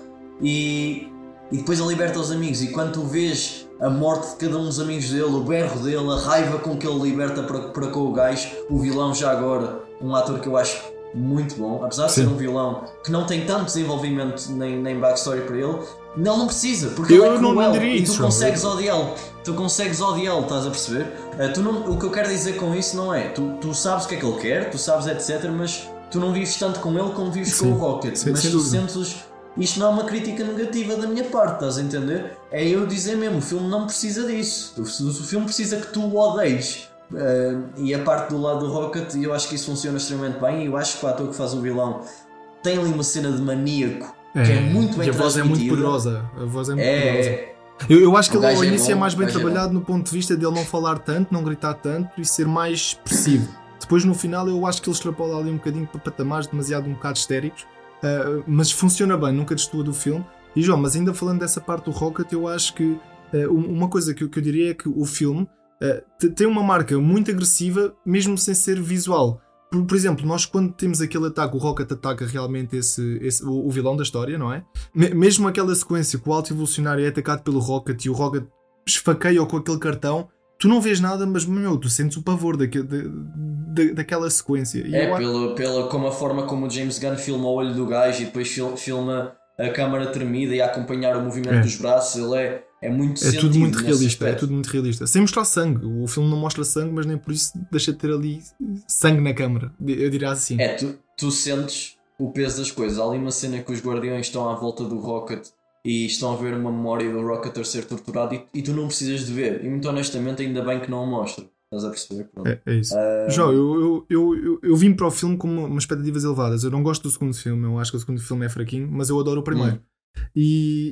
e, e depois ele liberta os amigos, e quando tu vês a morte de cada um dos amigos dele, o berro dele, a raiva com que ele liberta para, para com o gajo, o vilão já agora, um ator que eu acho muito bom, apesar de Sim. ser um vilão que não tem tanto desenvolvimento nem, nem backstory para ele, ele não precisa, porque eu ele é cruel não e tu isso, consegues odiá-lo, tu consegues odiá-lo, estás a perceber? Uh, tu não, o que eu quero dizer com isso não é, tu, tu sabes o que é que ele quer, tu sabes etc, mas tu não vives tanto com ele como vives Sim. com o Rocket, Sim, mas tu sentes, isto não é uma crítica negativa da minha parte, estás a entender? É eu dizer mesmo, o filme não precisa disso, o, o filme precisa que tu o odeies. Uh, e a parte do lado do Rocket, eu acho que isso funciona extremamente bem, e eu acho que o ator que faz o vilão tem ali uma cena de maníaco é, que é muito bem transmitida. A voz é muito poderosa, a voz é muito é, poderosa. É. Eu, eu acho que ele ao é início bom, é mais bem trabalhado é no ponto de vista dele não falar tanto, não gritar tanto e ser mais expressivo. Depois no final eu acho que ele extrapola ali um bocadinho para patamares demasiado um bocado histéricos, uh, mas funciona bem, nunca destoa do filme. E João, mas ainda falando dessa parte do Rocket, eu acho que uh, uma coisa que eu, que eu diria é que o filme uh, tem uma marca muito agressiva, mesmo sem ser visual. Por, por exemplo, nós quando temos aquele ataque, o Rocket ataca realmente esse, esse, o, o vilão da história, não é? Me, mesmo aquela sequência que o Alto Evolucionário é atacado pelo Rocket e o Rocket esfaqueia-o com aquele cartão, tu não vês nada, mas meu, tu sentes o pavor daque, da, da, daquela sequência. E é, eu... pela, pela como a forma como o James Gunn filma o olho do gajo e depois fil, filma a câmara tremida e a acompanhar o movimento é. dos braços, ele é, é muito É tudo muito realista, aspecto. é tudo muito realista. Sem mostrar sangue. O filme não mostra sangue, mas nem por isso deixa de ter ali sangue na câmara. Eu diria assim. É, tu, tu sentes o peso das coisas. Há ali uma cena que os guardiões estão à volta do Rocket e estão a ver uma memória do Rocket a ser torturado e, e tu não precisas de ver. E muito honestamente ainda bem que não o mostra. Estás a perceber? É, é isso. Uh... João, eu, eu, eu, eu, eu vim para o filme com uma, umas expectativas elevadas. Eu não gosto do segundo filme, eu acho que o segundo filme é fraquinho, mas eu adoro o primeiro. Hum. E,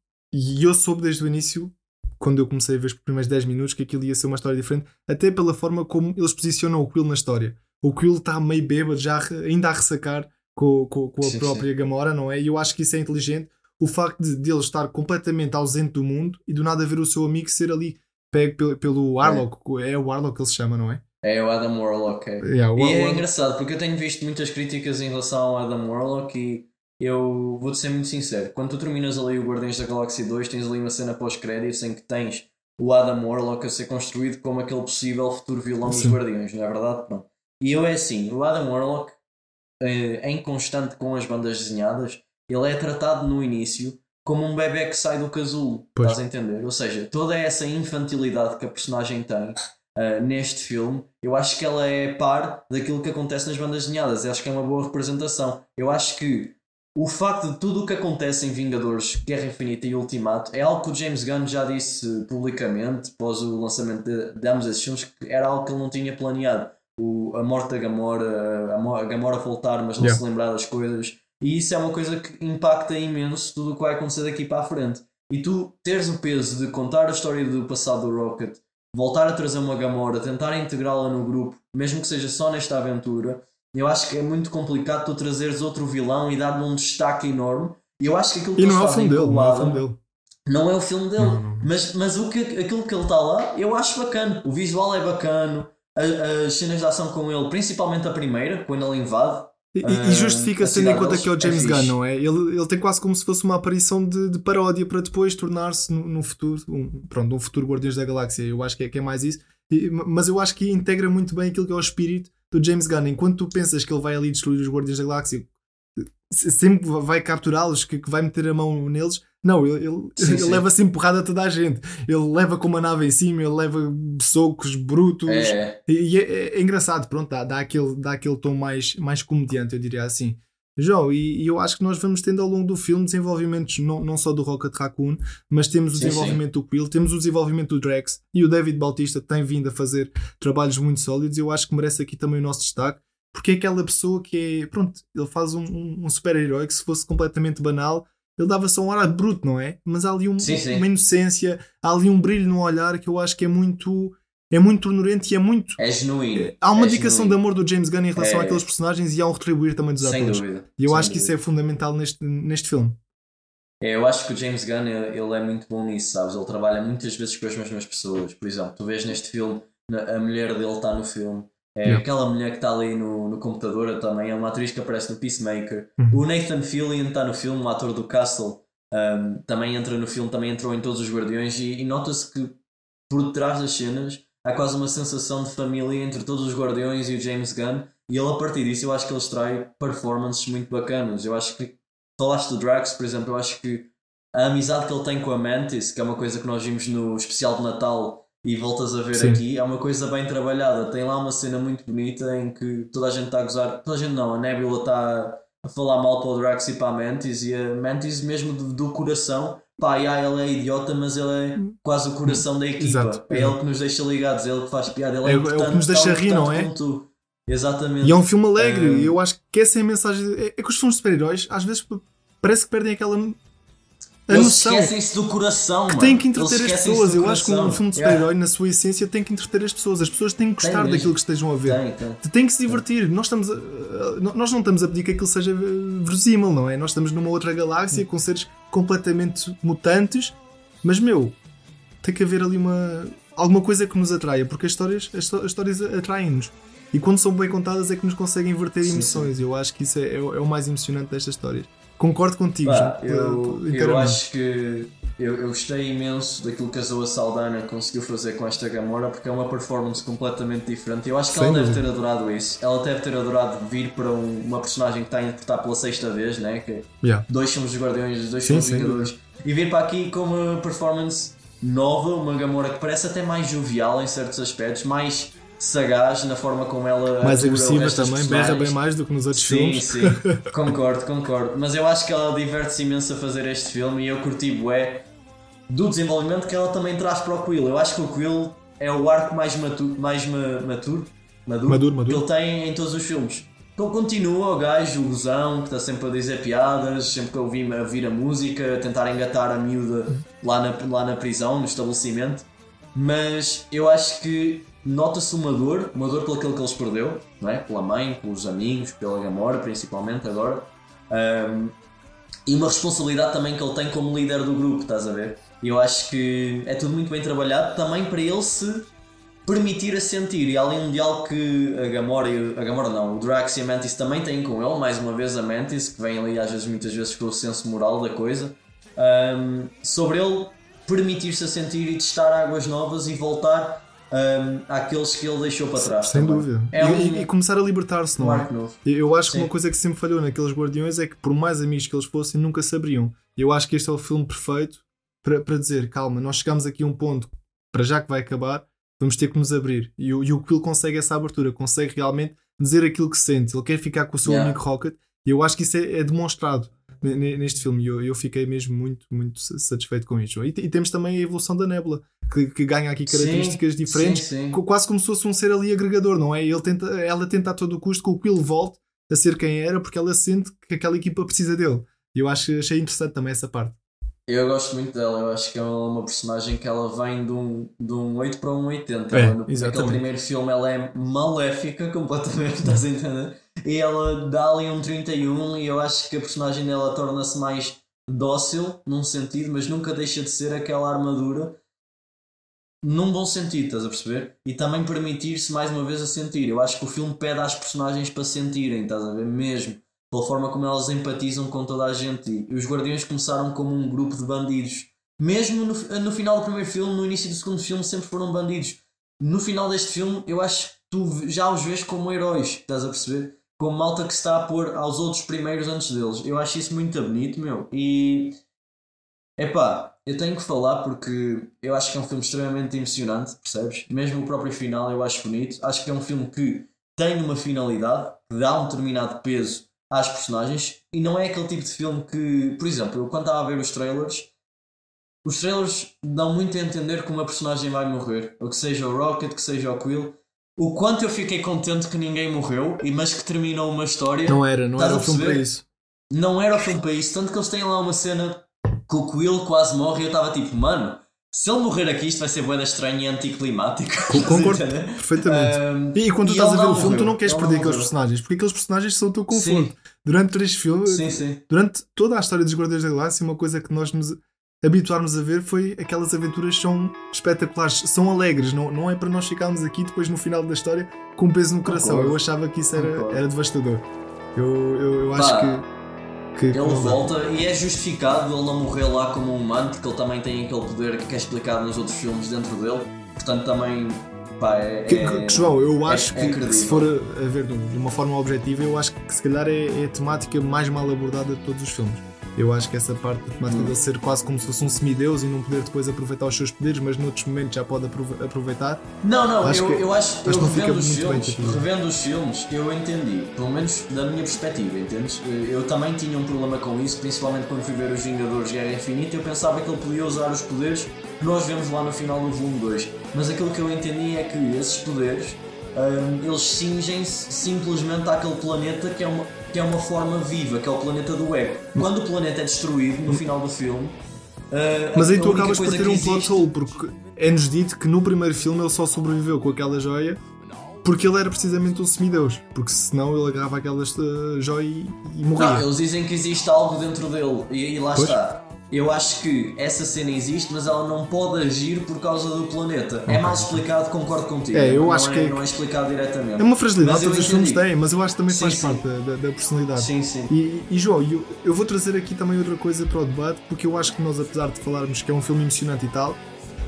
e eu soube desde o início, quando eu comecei a ver os primeiros dez minutos, que aquilo ia ser uma história diferente, até pela forma como eles posicionam o Quill na história. O Quill está meio bêbado, já ainda a ressacar com, com, com a sim, própria sim. Gamora, não é? E eu acho que isso é inteligente. O facto de, de ele estar completamente ausente do mundo e do nada ver o seu amigo ser ali pego pelo, pelo Warlock, é. é o Warlock que ele se chama, não é? É o Adam Warlock, é. Yeah, o e War- é engraçado porque eu tenho visto muitas críticas em relação ao Adam Warlock e eu vou-te ser muito sincero, quando tu terminas ali o Guardiões da Galáxia dois, tens ali uma cena pós-créditos em que tens o Adam Warlock a ser construído como aquele possível futuro vilão dos Guardiões, não é verdade? Pronto. E eu é assim, o Adam Warlock, eh, em constante com as bandas desenhadas, ele é tratado no início como um bebé que sai do casulo, Pois. estás a entender? Ou seja, toda essa infantilidade que a personagem tem uh, neste filme, eu acho que ela é par daquilo que acontece nas bandas desenhadas. Eu acho que é uma boa representação. Eu acho que o facto de tudo o que acontece em Vingadores, Guerra Infinita e Ultimato é algo que o James Gunn já disse publicamente após o lançamento de, de ambos esses filmes, que era algo que ele não tinha planeado. O, a morte da Gamora, a, Mo- a Gamora voltar mas não Yeah. se lembrar das coisas, e isso é uma coisa que impacta imenso tudo o que vai acontecer daqui para a frente. E tu teres o peso de contar a história do passado do Rocket, voltar a trazer uma Gamora, tentar integrá-la no grupo, mesmo que seja só nesta aventura, eu acho que é muito complicado tu trazeres outro vilão e dar-lhe um destaque enorme. E eu acho que aquilo que E eles não é o fazem filme dele, com o não é o Adam filme dele. não é o filme dele, Não, não. mas, mas o que, aquilo que ele está lá, eu acho bacana. O visual é bacana, a- as cenas de ação com ele, principalmente a primeira, quando ele invade. E, Ah, e justifica-se a tendo em cidade conta deles que é o James é Gunn, fixe. não é? Ele, ele tem quase como se fosse uma aparição de, de paródia para depois tornar-se no, no futuro, um, pronto, um futuro Guardiões da Galáxia. Eu acho que é, que é mais isso. E- mas eu acho que integra muito bem aquilo que é o espírito do James Gunn. Enquanto tu pensas que ele vai ali destruir os Guardiões da Galáxia, se- sempre vai capturá-los, que, que vai meter a mão neles. Não, ele, ele, Sim, ele sim. leva sempre porrada a toda a gente. Ele leva com uma nave em cima, ele leva socos brutos. É, E, e é, é engraçado, pronto, dá, dá, aquele, dá aquele tom mais, mais comediante, eu diria assim. João, e, e eu acho que nós vamos tendo ao longo do filme desenvolvimentos não, não só do Rocket Raccoon, mas temos o Sim, desenvolvimento do Quill, temos o desenvolvimento do Drax, e o David Bautista tem vindo a fazer trabalhos muito sólidos. Eu acho que merece aqui também o nosso destaque, porque é aquela pessoa que é, pronto, ele faz um, um, um super-herói que, se fosse completamente banal, ele dava só um ar bruto, não é? Mas há ali um, Sim, sim. uma inocência, há ali um brilho no olhar que eu acho que é muito, é muito ternurente e é muito. é genuíno. Há uma é dedicação de genuíno. amor do James Gunn em relação É. àqueles personagens e há um retribuir também dos Sem atores. dúvida. E eu sem acho que isso é dúvida. fundamental neste, neste filme. É, eu acho que o James Gunn ele ele é muito bom nisso, sabes? Ele trabalha muitas vezes com as mesmas pessoas. Por exemplo, tu vês neste filme, na- a mulher dele está no filme. É Yeah. aquela mulher que está ali no, no computador também, é uma atriz que aparece no Peacemaker. Uhum. O Nathan Fillion está no filme, o ator do Castle, um, também entra no filme, também entrou em todos os Guardiões e, e nota-se que por detrás das cenas há quase uma sensação de família entre todos os Guardiões e o James Gunn, e ele a partir disso eu acho que ele extrai performances muito bacanas. Eu acho que falaste do Drax, por exemplo, eu acho que a amizade que ele tem com a Mantis, que é uma coisa que nós vimos no especial de Natal e voltas a ver Sim. aqui, é uma coisa bem trabalhada. Tem lá uma cena muito bonita em que toda a gente está a gozar, toda a gente não, a Nebula está a falar mal para o Drax e para a Mantis, e a Mantis mesmo do, do coração, pá, já, ele é idiota, mas ele é quase o coração da equipa. Exato. É ele que nos deixa ligados, é ele que faz piada, ele é, É o- é o que importante, nos deixa tão rir, não importante é? como tu. Exatamente. E é um filme alegre. Um, E eu acho que essa é a mensagem. É, é que os filmes de super-heróis às vezes parece que perdem aquela a Eles noção esquecem-se do coração, que mano. tem que Eles entreter as esquecem-se pessoas. do Eu acho que um coração. filme de Yeah. super-herói, na sua essência, tem que entreter as pessoas. As pessoas têm que gostar mesmo. daquilo que estejam a ver. Tem, tem. Tem que se divertir. Nós, estamos a- a- nós não estamos a pedir que aquilo seja eh, verosímil, não é? Nós estamos numa outra galáxia com seres completamente mutantes, mas meu, tem que haver ali uma alguma coisa que nos atraia, porque as histórias, as, histó- as histórias atraem-nos. E quando são bem contadas é que nos conseguem inverter Sim, emoções. Eu acho que isso é, é o é o mais emocionante destas histórias. Concordo contigo, Pá, João, eu, inteiramente. eu acho que eu, eu gostei imenso daquilo que a Zoe Saldana conseguiu fazer com esta Gamora, porque é uma performance completamente diferente. Eu acho que Sem ela deve dúvida. ter adorado isso. Ela deve ter adorado vir para um- uma personagem que está a interpretar pela sexta vez, né? Que Yeah. dois filmes dos Guardiões, dois Sim, filmes sem Vingadores, e vir para aqui com uma performance nova, uma Gamora que parece até mais jovial em certos aspectos, mais sagaz na forma como ela Mais atua agressiva estas também, berra personagens. bem mais do que nos outros Sim, filmes. sim, concordo, concordo. Mas eu acho que ela diverte-se imenso a fazer este filme e eu curti bué do desenvolvimento que ela também traz para o Quill. Eu acho que o Quill é o arco mais, matu mais ma maturo, maduro, Maduro, maduro. que ele tem em todos os filmes. Então continua o gajo, o gozão, que está sempre a dizer piadas, sempre que eu vi a ouvir a música, a tentar engatar a miúda lá na, lá na prisão, no estabelecimento. Mas eu acho que nota-se uma dor, uma dor pelo aquilo que eles perdeu, não é? Pela mãe, pelos amigos, pela Gamora, principalmente agora. Um, e uma responsabilidade também que ele tem como líder do grupo, estás a ver? E eu acho que é tudo muito bem trabalhado também para ele se permitir a sentir, e há ali um diálogo que a Gamora, e o- a Gamora não, o Drax e a Mantis também têm com ele, mais uma vez a Mantis, que vem ali às vezes, muitas vezes com o senso moral da coisa, um, sobre ele permitir-se a sentir e testar águas novas e voltar um, àqueles que ele deixou para trás. Sem também. dúvida. É e, um, e- e começar a libertar-se, um não é? arco novo. Eu eu acho que Sim. uma coisa que sempre falhou naqueles Guardiões é que, por mais amigos que eles fossem, nunca se abriam. Eu acho que este é o filme perfeito para, para dizer: calma, nós chegamos aqui a um ponto, para já que vai acabar, vamos ter que nos abrir. E, o- e o Quill consegue essa abertura, consegue realmente dizer aquilo que sente. Ele quer ficar com o seu Yeah. amigo Rocket, e eu acho que isso é, é demonstrado ne- ne- neste filme. E eu, eu fiquei mesmo muito, muito satisfeito com isto. E, te- e temos também a evolução da Nebula, que, que ganha aqui características Sim, diferentes, sim, sim. qu- quase como se fosse um ser ali agregador, não é? Ele tenta, ela tenta a todo custo que o Quill volte a ser quem era, porque ela sente que aquela equipa precisa dele. E eu acho, achei interessante também essa parte. Eu gosto muito dela, eu acho que é uma personagem que ela vem de um, de um oito para um oitenta. É, Ela, no, exatamente. naquele primeiro filme ela é maléfica completamente, estás a entender? E ela dá ali um trinta e um e eu acho que a personagem dela torna-se mais dócil num sentido, mas nunca deixa de ser aquela armadura num bom sentido, estás a perceber? E também permitir-se mais uma vez a sentir. Eu acho que o filme pede às personagens para sentirem, estás a ver? Mesmo pela forma como elas empatizam com toda a gente. E os Guardiões começaram como um grupo de bandidos. Mesmo no, no final do primeiro filme, no início do segundo filme, sempre foram bandidos. No final deste filme, eu acho que tu já os vês como heróis, estás a perceber? Como malta que se está a pôr aos outros primeiros antes deles. Eu acho isso muito bonito, meu. E epá, eu tenho que falar porque eu acho que é um filme extremamente emocionante, percebes? Mesmo o próprio final eu acho bonito. Acho que é um filme que tem uma finalidade, que dá um determinado peso às personagens e não é aquele tipo de filme que, por exemplo, eu quando estava a ver os trailers, os trailers dão muito a entender que uma personagem vai morrer, ou que seja o Rocket, que seja o Quill. O quanto eu fiquei contente que ninguém morreu, e mas que terminou uma história. Não era, não Estás era a o filme para perceber? isso. Não era o filme para isso, tanto que eles têm lá uma cena que o Quill quase morre e eu estava tipo, mano, se ele morrer aqui isto vai ser bué estranho e anticlimático. Co- Concordo Estás a entender? perfeitamente. Um, E, e quando tu e estás a ele ver não o filme, tu morreu, não queres ele perder não aqueles morreu. personagens, porque aqueles personagens são o teu conforto. Sim. Durante três filmes, Sim, sim. durante toda a história dos Guardiões da Galáxia, uma coisa que nós nos habituarmos a ver foi aquelas aventuras são espetaculares, são alegres, não, não é para nós ficarmos aqui depois no final da história com um peso no coração. Concordo. Eu achava que isso era, Concordo. era devastador. Eu, eu, eu acho Pá, que, que Ele que não dá. volta e é justificado ele não morrer lá como um humano, porque ele também tem aquele poder que é explicado nos outros filmes dentro dele. Portanto, também, pá, é. Que- é- que- que, João, eu é- acho é que, que se credível. for a, a ver de de uma forma objetiva, eu acho que se calhar é, é a temática mais mal abordada de todos os filmes. Eu acho que essa parte da temática Hum. dele ser quase como se fosse um semideus e não poder depois aproveitar os seus poderes, mas noutros momentos já pode aprove- aproveitar. Não, não, Acho eu, que- eu acho, acho eu que não fica revendo os muito bem filmes, capítulo. revendo os filmes, eu entendi, pelo menos da minha perspectiva, entendes? Eu também tinha um problema com isso, principalmente quando fui ver os Vingadores Guerra Infinita, eu pensava que ele podia usar os poderes que nós vemos lá no final do volume dois, mas aquilo que eu entendi é que esses poderes, hum, eles cingem-se simplesmente àquele planeta que é uma, que é uma forma viva, que é o planeta do Echo. Quando o planeta é destruído no final do filme, uh, Mas aí a tu única acabas por coisa ter que um plot existe- hole, porque é-nos dito que no primeiro filme ele só sobreviveu com aquela joia porque ele era precisamente um semideus, porque senão ele agarrava aquela uh, joia e, e morria. Não, eles dizem que existe algo dentro dele e, e lá Pois. está. Eu acho que essa cena existe, mas ela não pode agir por causa do planeta. É mal explicado, concordo contigo. É, eu não acho é, que é- não é explicado diretamente. É uma fragilidade Mas que eu todos os filmes entendi. têm, mas eu acho que também Sim, faz sim. parte da, da- da personalidade. Sim, sim. E, e João, eu, eu vou trazer aqui também outra coisa para o debate, porque eu acho que nós, apesar de falarmos que é um filme emocionante e tal,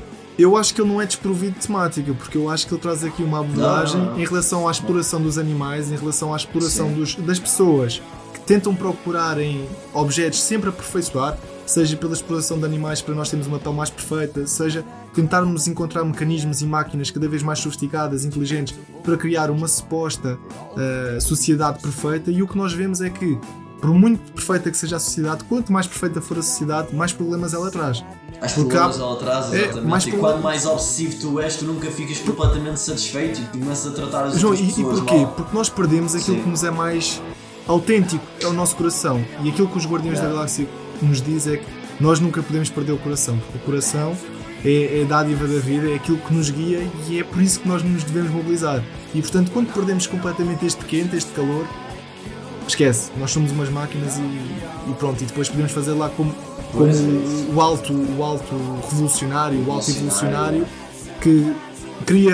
eu acho que ele não é desprovido de temática, porque eu acho que ele traz aqui uma abordagem Não, não, não. em relação à exploração dos animais, em relação à exploração Sim. dos, das pessoas que tentam procurar em objetos sempre aperfeiçoar, seja pela exploração de animais para nós termos uma pele mais perfeita, seja tentarmos encontrar mecanismos e máquinas cada vez mais sofisticadas, inteligentes, para criar uma suposta uh, sociedade perfeita. E o que nós vemos é que, por muito perfeita que seja a sociedade, quanto mais perfeita for a sociedade, mais problemas ela traz. As Porque problemas há- ela traz, é, exatamente. mais e problema- quando mais obsessivo tu és, tu nunca ficas completamente satisfeito e começas a tratar as João, outras e, e pessoas porquê? mal. Porque nós perdemos aquilo Sim. que nos é mais autêntico, é o nosso coração. E aquilo que os Guardiões Yeah. da Galáxia nos diz é que nós nunca podemos perder o coração, porque o coração é, é a dádiva da vida, é aquilo que nos guia e é por isso que nós nos devemos mobilizar. E portanto, quando perdemos completamente este quente, este calor, esquece, nós somos umas máquinas e, e pronto, e depois podemos fazer lá como, como Pois é isso. o alto, o alto revolucionário, o alto Revolucionário. evolucionário que cria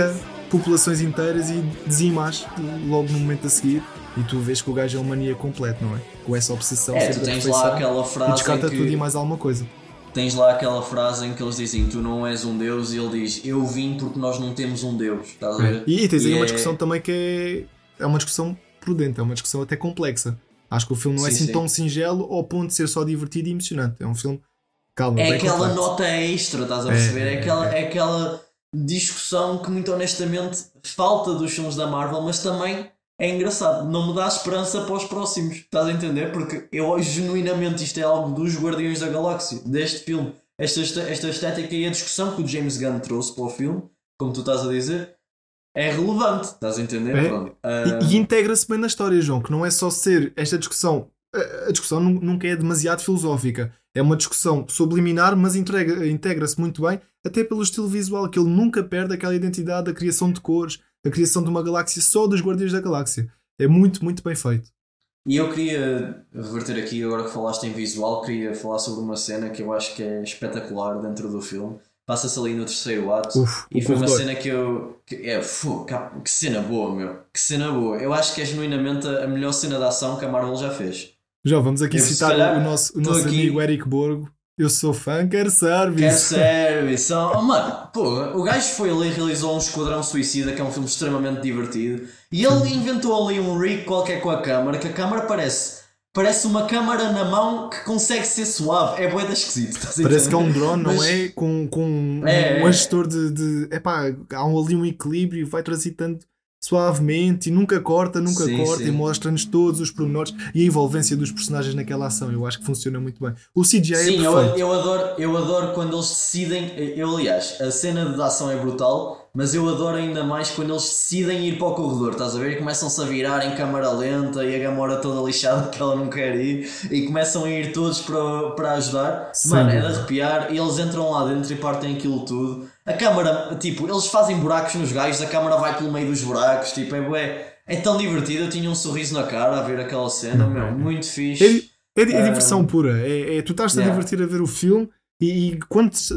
populações inteiras e dizima-as logo no momento a seguir. E tu vês que o gajo é uma mania completa, não é? Com essa obsessão É, sempre tu da tens perfeição lá aquela e frase descarta em que... tudo e mais alguma coisa. Tens lá aquela frase em que eles dizem tu não és um deus, e ele diz eu vim porque nós não temos um deus, estás a ver? E, e tens aí E uma é- discussão também que é, é uma discussão prudente, é uma discussão até complexa. Acho que o filme não é Sim, assim sim. tão singelo ao ponto de ser só divertido e emocionante. É um filme, calma, É bem aquela complexo. nota extra, estás a É, perceber? É, é, aquela, é. é aquela discussão que muito honestamente falta dos filmes da Marvel, mas também é engraçado, não me dá esperança para os próximos, estás a entender? Porque eu genuinamente isto é algo dos Guardiões da Galáxia, deste filme. Esta, esta, esta estética e a discussão que o James Gunn trouxe para o filme, como tu estás a dizer, é relevante, estás a entender? É. Pronto. E, e integra-se bem na história, João, que não é só ser esta discussão. A a discussão nu- nunca é demasiado filosófica. É uma discussão subliminar, mas integra- integra-se muito bem, até pelo estilo visual, que ele nunca perde aquela identidade da criação de cores, a criação de uma galáxia só dos Guardiões da Galáxia. É muito, muito bem feito. E eu queria reverter aqui, agora que falaste em visual, queria falar sobre uma cena que eu acho que é espetacular dentro do filme. Passa-se ali no terceiro ato. Uf, e o foi uma corredor. cena que eu. Que, é, fu, cap- que cena boa, meu. Que cena boa. Eu acho que é genuinamente a a melhor cena de ação que a Marvel já fez. João, vamos aqui Eu, citar se calhar, o nosso, o tô nosso aqui- amigo Eric Borgo. Eu sou fã, quero service. Quer service. Oh, mano, pô, o gajo foi ali e realizou um Esquadrão Suicida, que é um filme extremamente divertido. E ele inventou ali um rig qualquer com a câmara, que a câmara parece. Parece uma câmara na mão que consegue ser suave. É bué da esquisito. estás a Parece que é um entender? drone, não Mas- é? Com, com um, É, um é. gestor de, de. Epá, há um- ali um equilíbrio, vai transitando suavemente e nunca corta, nunca Sim, corta sim. e mostra-nos todos os pormenores e a envolvência dos personagens naquela ação. Eu acho que funciona muito bem. O C G I Sim, é eu, perfeito. eu, adoro, eu adoro quando eles decidem. Eu, aliás, a cena de ação é brutal, mas eu adoro ainda mais quando eles decidem ir para o corredor, estás a ver? E começam-se a virar em câmara lenta e a Gamora toda lixada que ela não quer ir e começam a ir todos para, para ajudar. Sem Mano, é de dúvida. arrepiar e eles entram lá dentro e partem aquilo tudo. A câmara, tipo, eles fazem buracos nos gajos, a câmara vai pelo meio dos buracos, tipo, é bué. É tão divertido, eu tinha um sorriso na cara a ver aquela cena, meu, muito É, fixe. di- é, di- é Ah, diversão pura. É, é- tu estás-te yeah. a divertir a ver o filme e, e quando se-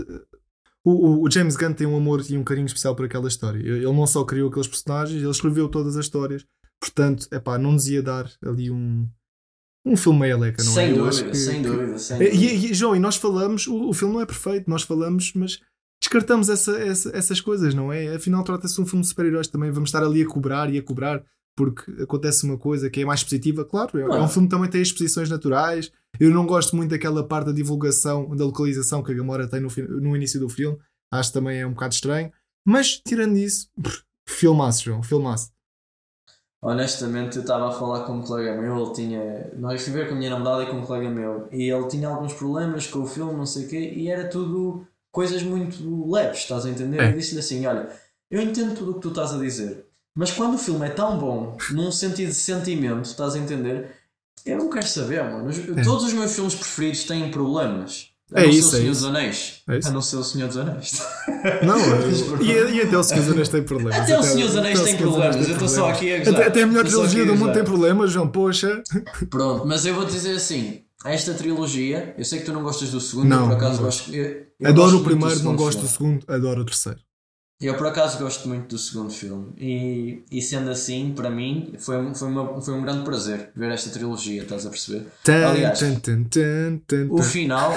o, o- o James Gunn tem um amor e um carinho especial por aquela história. Ele ele não só criou aqueles personagens, ele escreveu todas as histórias. Portanto, epá, não nos ia dar ali um, um filme meia leca, não é? Sem Eu dúvida, acho que- sem que- dúvida, sem E, dúvida. e, João, e nós falamos, o, o filme não é perfeito, nós falamos, mas descartamos essa, essa- essas coisas, não é? Afinal, trata-se de um filme de super-heróis também. Vamos estar ali a cobrar e a cobrar porque acontece uma coisa que é mais positiva. Claro, é, é um filme que também tem exposições naturais. Eu não gosto muito daquela parte da divulgação, da localização que a Gamora tem no, fi- no início do filme. Acho que também é um bocado estranho. Mas, tirando isso, pff, filmaço, João, filmaço. Honestamente, eu estava a falar com um colega meu, ele tinha. Nós fui ver com a minha namorada e com um colega meu, e ele tinha alguns problemas com o filme, não sei o quê, e era tudo coisas muito leves, estás a entender? É. Eu disse-lhe assim: olha, eu entendo tudo o que tu estás a dizer, mas quando o filme é tão bom, num sentido de sentimento, estás a entender? Eu não quero saber, mano. Os- Todos os meus filmes preferidos têm problemas. A É não isso, ser o é Senhor isso. dos Anéis. É isso. A não ser o Senhor dos Anéis. Não, eu- e, e até o Senhor dos Anéis tem problemas. Até o Senhor dos Anéis até o tem Senhor dos Anéis problemas, tem eu estou só problemas. aqui a gozar. Até, até a melhor Estou só trilogia aqui a do mundo gozar. tem problemas, João. Poxa. Pronto, mas eu vou te dizer assim: esta trilogia, eu sei que tu não gostas do segundo, Não, eu por acaso não gosto. Eu, eu Adoro gosto o muito do primeiro, não segundo gosto do filme. segundo, adoro o terceiro. Eu por acaso gosto muito do segundo filme. E, e sendo assim, para mim, foi um, foi, uma, foi um grande prazer ver esta trilogia, estás a perceber? Tan, Aliás, tan, tan, tan, tan, o tan. final,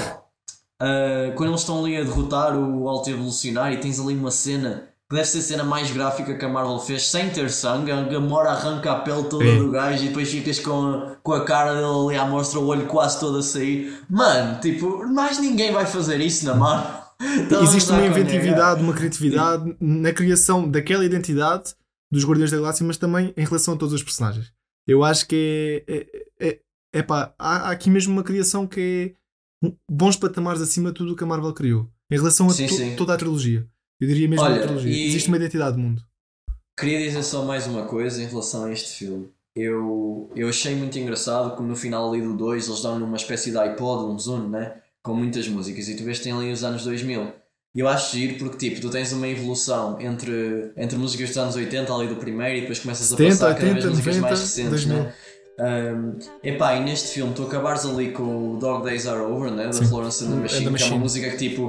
ah, quando eles estão ali a derrotar o Alto Evolucionário, e tens ali uma cena que deve ser a cena mais gráfica que a Marvel fez, sem ter sangue, a Gamora arranca a pele toda É. do gajo e depois ficas com a, com a cara dele ali à mostra, o olho quase todo a sair. Mano, tipo, mais ninguém vai fazer isso na Marvel. Então, Existe vamos uma dar com inventividade, uma criatividade na criação daquela identidade dos Guardiões da Galáxia, mas também em relação a todos os personagens. Eu acho que é, é, é, é pá, há, há aqui mesmo uma criação que é bons patamares acima de tudo o que a Marvel criou. Em relação a Sim, to- sim. toda a trilogia. Eu diria mesmo Olha, a trilogia. e- Existe uma identidade de mundo. Queria dizer só mais uma coisa em relação a este filme. Eu, eu achei muito engraçado como no final ali do dois eles dão-lhe uma espécie de iPod, um Zune, né? Com muitas músicas, e tu vês que tem ali os anos dois mil. E eu acho giro porque tipo, tu tens uma evolução entre, entre músicas dos anos oitenta ali do primeiro e depois começas a setenta, passar cada vez oitenta, músicas mais noventa, recentes, dois mil. né? Um, epá, e neste filme tu acabares ali com o Dog Days Are Over, né? Da Sim. Florence and the And the Machine, que é Machine. uma música que tipo,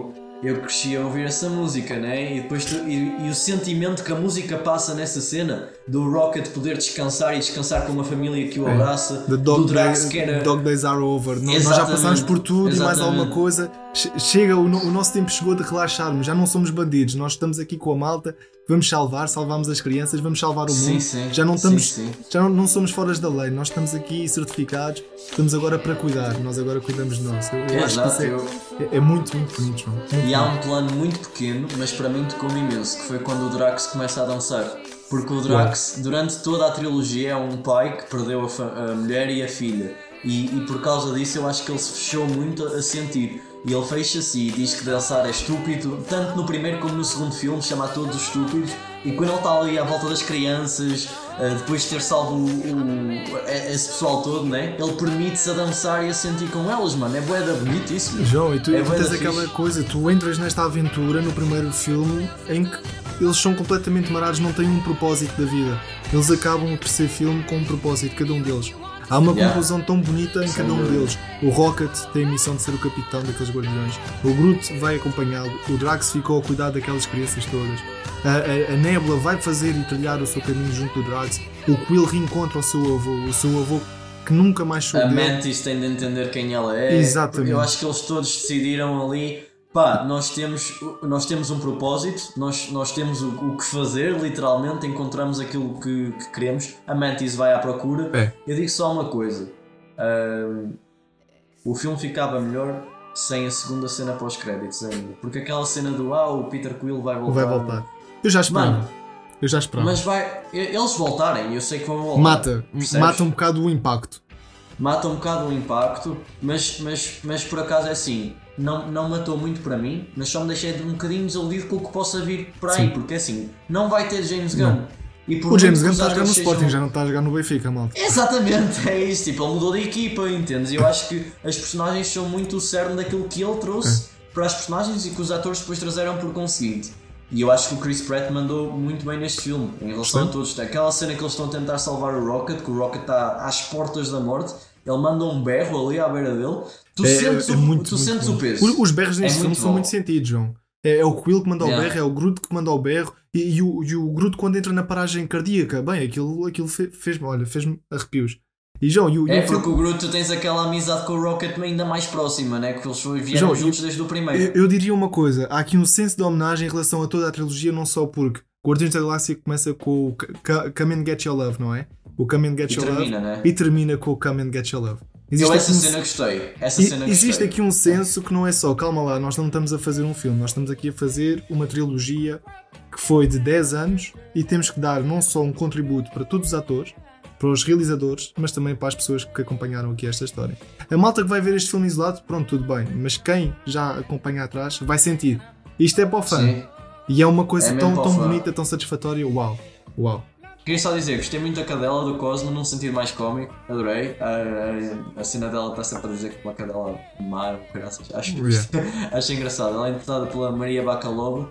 eu cresci a ouvir essa música, né? E depois tu, e, e o sentimento que a música passa nessa cena do Rocket poder descansar e descansar com uma família que o abraça, The dog, do Drax day, que era... dog Days Are Over. Nós já Exatamente. passámos por tudo e mais Exatamente. alguma coisa. Chega, o, no, o nosso tempo chegou de relaxarmos. Já não somos bandidos, nós estamos aqui com a malta. Vamos salvar, salvamos as crianças, vamos salvar o Sim, mundo. sim. Já não estamos, Sim, sim. já não, não somos fora da lei. Nós estamos aqui certificados. Estamos agora para cuidar. Nós agora cuidamos de nós. Eu, eu acho que Exato, isso é, é, é muito, muito bonito, João. Muito E há bonito. um plano muito pequeno, mas para mim tocou-me imenso, que foi quando o Drax começa a dançar. Porque o Drax, durante toda a trilogia, é um pai que perdeu a, fa- a mulher e a filha. E, e por causa disso eu acho que ele se fechou muito a sentir. E ele fecha-se e diz que dançar é estúpido, tanto no primeiro como no segundo filme, chama a todos os estúpidos. E quando ele está ali à volta das crianças, uh, depois de ter salvo o, o, esse pessoal todo, né? Ele permite-se a dançar e a sentir com elas, mano. É bué da bonito isso. João, e tu, É tu bué tens da aquela fixe. coisa, tu entras nesta aventura no primeiro filme em que eles são completamente marados, não têm um propósito da vida. Eles acabam o terceiro filme com um propósito, cada um deles. Há uma Yeah. conclusão tão bonita em Sem cada um dúvida. deles. O Rocket tem a missão de ser o capitão daqueles guardiões. O Groot vai acompanhá-lo. O Drax ficou a cuidar daquelas crianças todas. A, a, a Nebula vai fazer e trilhar o seu caminho junto do Drax. O Quill reencontra o seu avô. O seu avô que nunca mais soube A dele. Mantis tem de entender quem ela é. Exatamente. Eu acho que eles todos decidiram ali, pá, nós temos, nós temos um propósito, nós, nós temos o, o que fazer, literalmente, encontramos aquilo que, que queremos. A Mantis vai à procura. É. Eu digo só uma coisa, ahm, o filme ficava melhor sem a segunda cena pós-créditos ainda, porque aquela cena do ah, o Peter Quill vai voltar. Vai voltar. Eu já esperava. Mano, Eu já esperava. mas vai, eles voltarem, eu sei que vão voltar. Mata. Percebes? Mata um bocado o impacto. Mata um bocado o impacto, mas, mas, mas por acaso é assim, não, não matou muito para mim, mas só me deixei de um bocadinho desiludido com o que possa vir por aí, Sim. porque assim, não vai ter James Gunn. E por O James muito Gunn que os está a jogar no atores Sporting, sejam- já não está a jogar no Benfica, malta. Exatamente, é isso, tipo, ele mudou de equipa, entendes? E eu acho que as personagens são muito o cerne daquilo que ele trouxe para as personagens e que os atores depois trouxeram por conseguinte. E eu acho que o Chris Pratt mandou muito bem neste filme, em relação Sim. a todos. Aquela cena que eles estão a tentar salvar o Rocket, que o Rocket está às portas da morte, ele manda um berro ali à beira dele, tu É, sentes, é o, muito, tu muito sentes bom. o peso. Os- Os berros neste É filme muito são bom. muito sentidos, João. É, é o Quill que manda o Yeah. berro, é o Groot que manda o berro e, e o, e o Groot quando entra na paragem cardíaca. Bem, aquilo, aquilo fe- fez-me, olha, fez-me arrepios. E João, e o, e É o filme- porque o Groot tu tens aquela amizade com o Rocket ainda mais próxima, né? Que eles vieram João, juntos eu- desde o primeiro. eu, eu diria uma coisa, há aqui um senso de homenagem em relação a toda a trilogia, não só porque Guardiões da Galáxia começa com o C- C- Come and Get Your Love, não é? O Come and Get E Your termina, Love né? e termina com o Come and Get Your Love. Eu Existe essa aqui um- cena gostei. Essa E- cena existe gostei. aqui um senso que não é só, calma lá, nós não estamos a fazer um filme, nós estamos aqui a fazer uma trilogia que foi de dez anos e temos que dar não só um contributo para todos os atores, para os realizadores, mas também para as pessoas que acompanharam aqui esta história. A malta que vai ver este filme isolado, pronto, tudo bem, mas quem já acompanha atrás vai sentir. Isto é para o fã. Sim. E é uma coisa É mesmo tão, para o tão fã. bonita, tão satisfatória. Uau, uau. Queria só dizer, gostei muito da cadela do Cosmo num sentido mais cómico, adorei. A, a, a cena dela está sempre a dizer que uma cadela mar, graças. Acho, Yeah. acho engraçado. Ela é interpretada pela Maria Bacalova.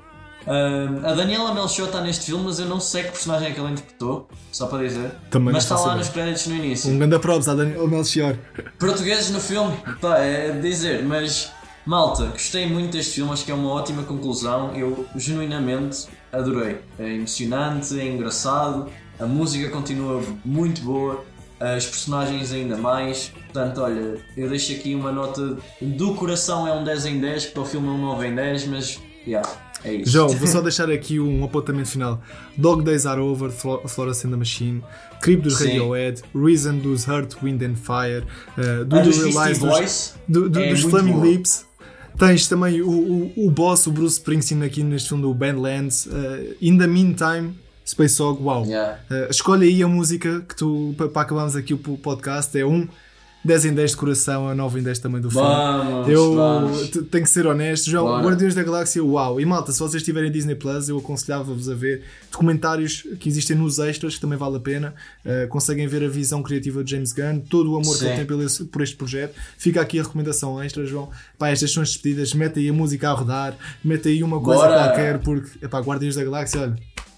Uh, a Daniela Melchior está neste filme, mas eu não sei que personagem é que ela interpretou, só para dizer. Também mas não está faço lá ideia. nos créditos no início. Um grande props a Daniel Melchior. Portugueses no filme, pá, é de dizer, mas malta, gostei muito deste filme, acho que é uma ótima conclusão. Eu genuinamente adorei. É emocionante, é engraçado, a música continua muito boa, as personagens ainda mais. Portanto, olha, eu deixo aqui uma nota do coração, é um dez em dez, para o filme é um nove em dez, mas yeah, é isso. João, vou só deixar aqui um apontamento final. Dog Days Are Over, Flo- Florence and the Machine, Creep dos Sim. Radiohead, Reason dos Earth, Wind and Fire, uh, do A The dos Beastie Realize dos, Boys do- do- é dos muito Flaming boa. Lips. Tens também o, o, o boss, o Bruce Springsteen, aqui neste filme do Badlands. Uh, in the Meantime, Space Hog, wow. Yeah. Uh, escolhe aí a música que tu, para acabarmos aqui o podcast, é um dez em dez de coração, é nove em dez também do filme. Vamos, Eu vamos. t- tenho que ser honesto, João. Bora. Guardiões da Galáxia, uau! E malta, se vocês tiverem Disney Plus, eu aconselhava-vos a ver documentários que existem nos extras, que também vale a pena. Uh, conseguem ver a visão criativa de James Gunn, todo o amor que Sim. ele tem por este, por este projeto. Fica aqui a recomendação extra, João. Pá, estas são as despedidas, mete aí a música a rodar, mete aí uma coisa Bora. qualquer, porque, epá, Guardiões da Galáxia, olha.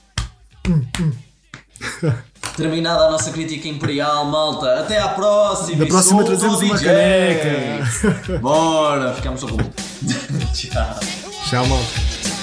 Terminada a nossa crítica imperial, malta. Até à próxima. Da E próxima solta o trazemos uma D J. caneca. Bora, ficamos só com. Tchau. Tchau, malta.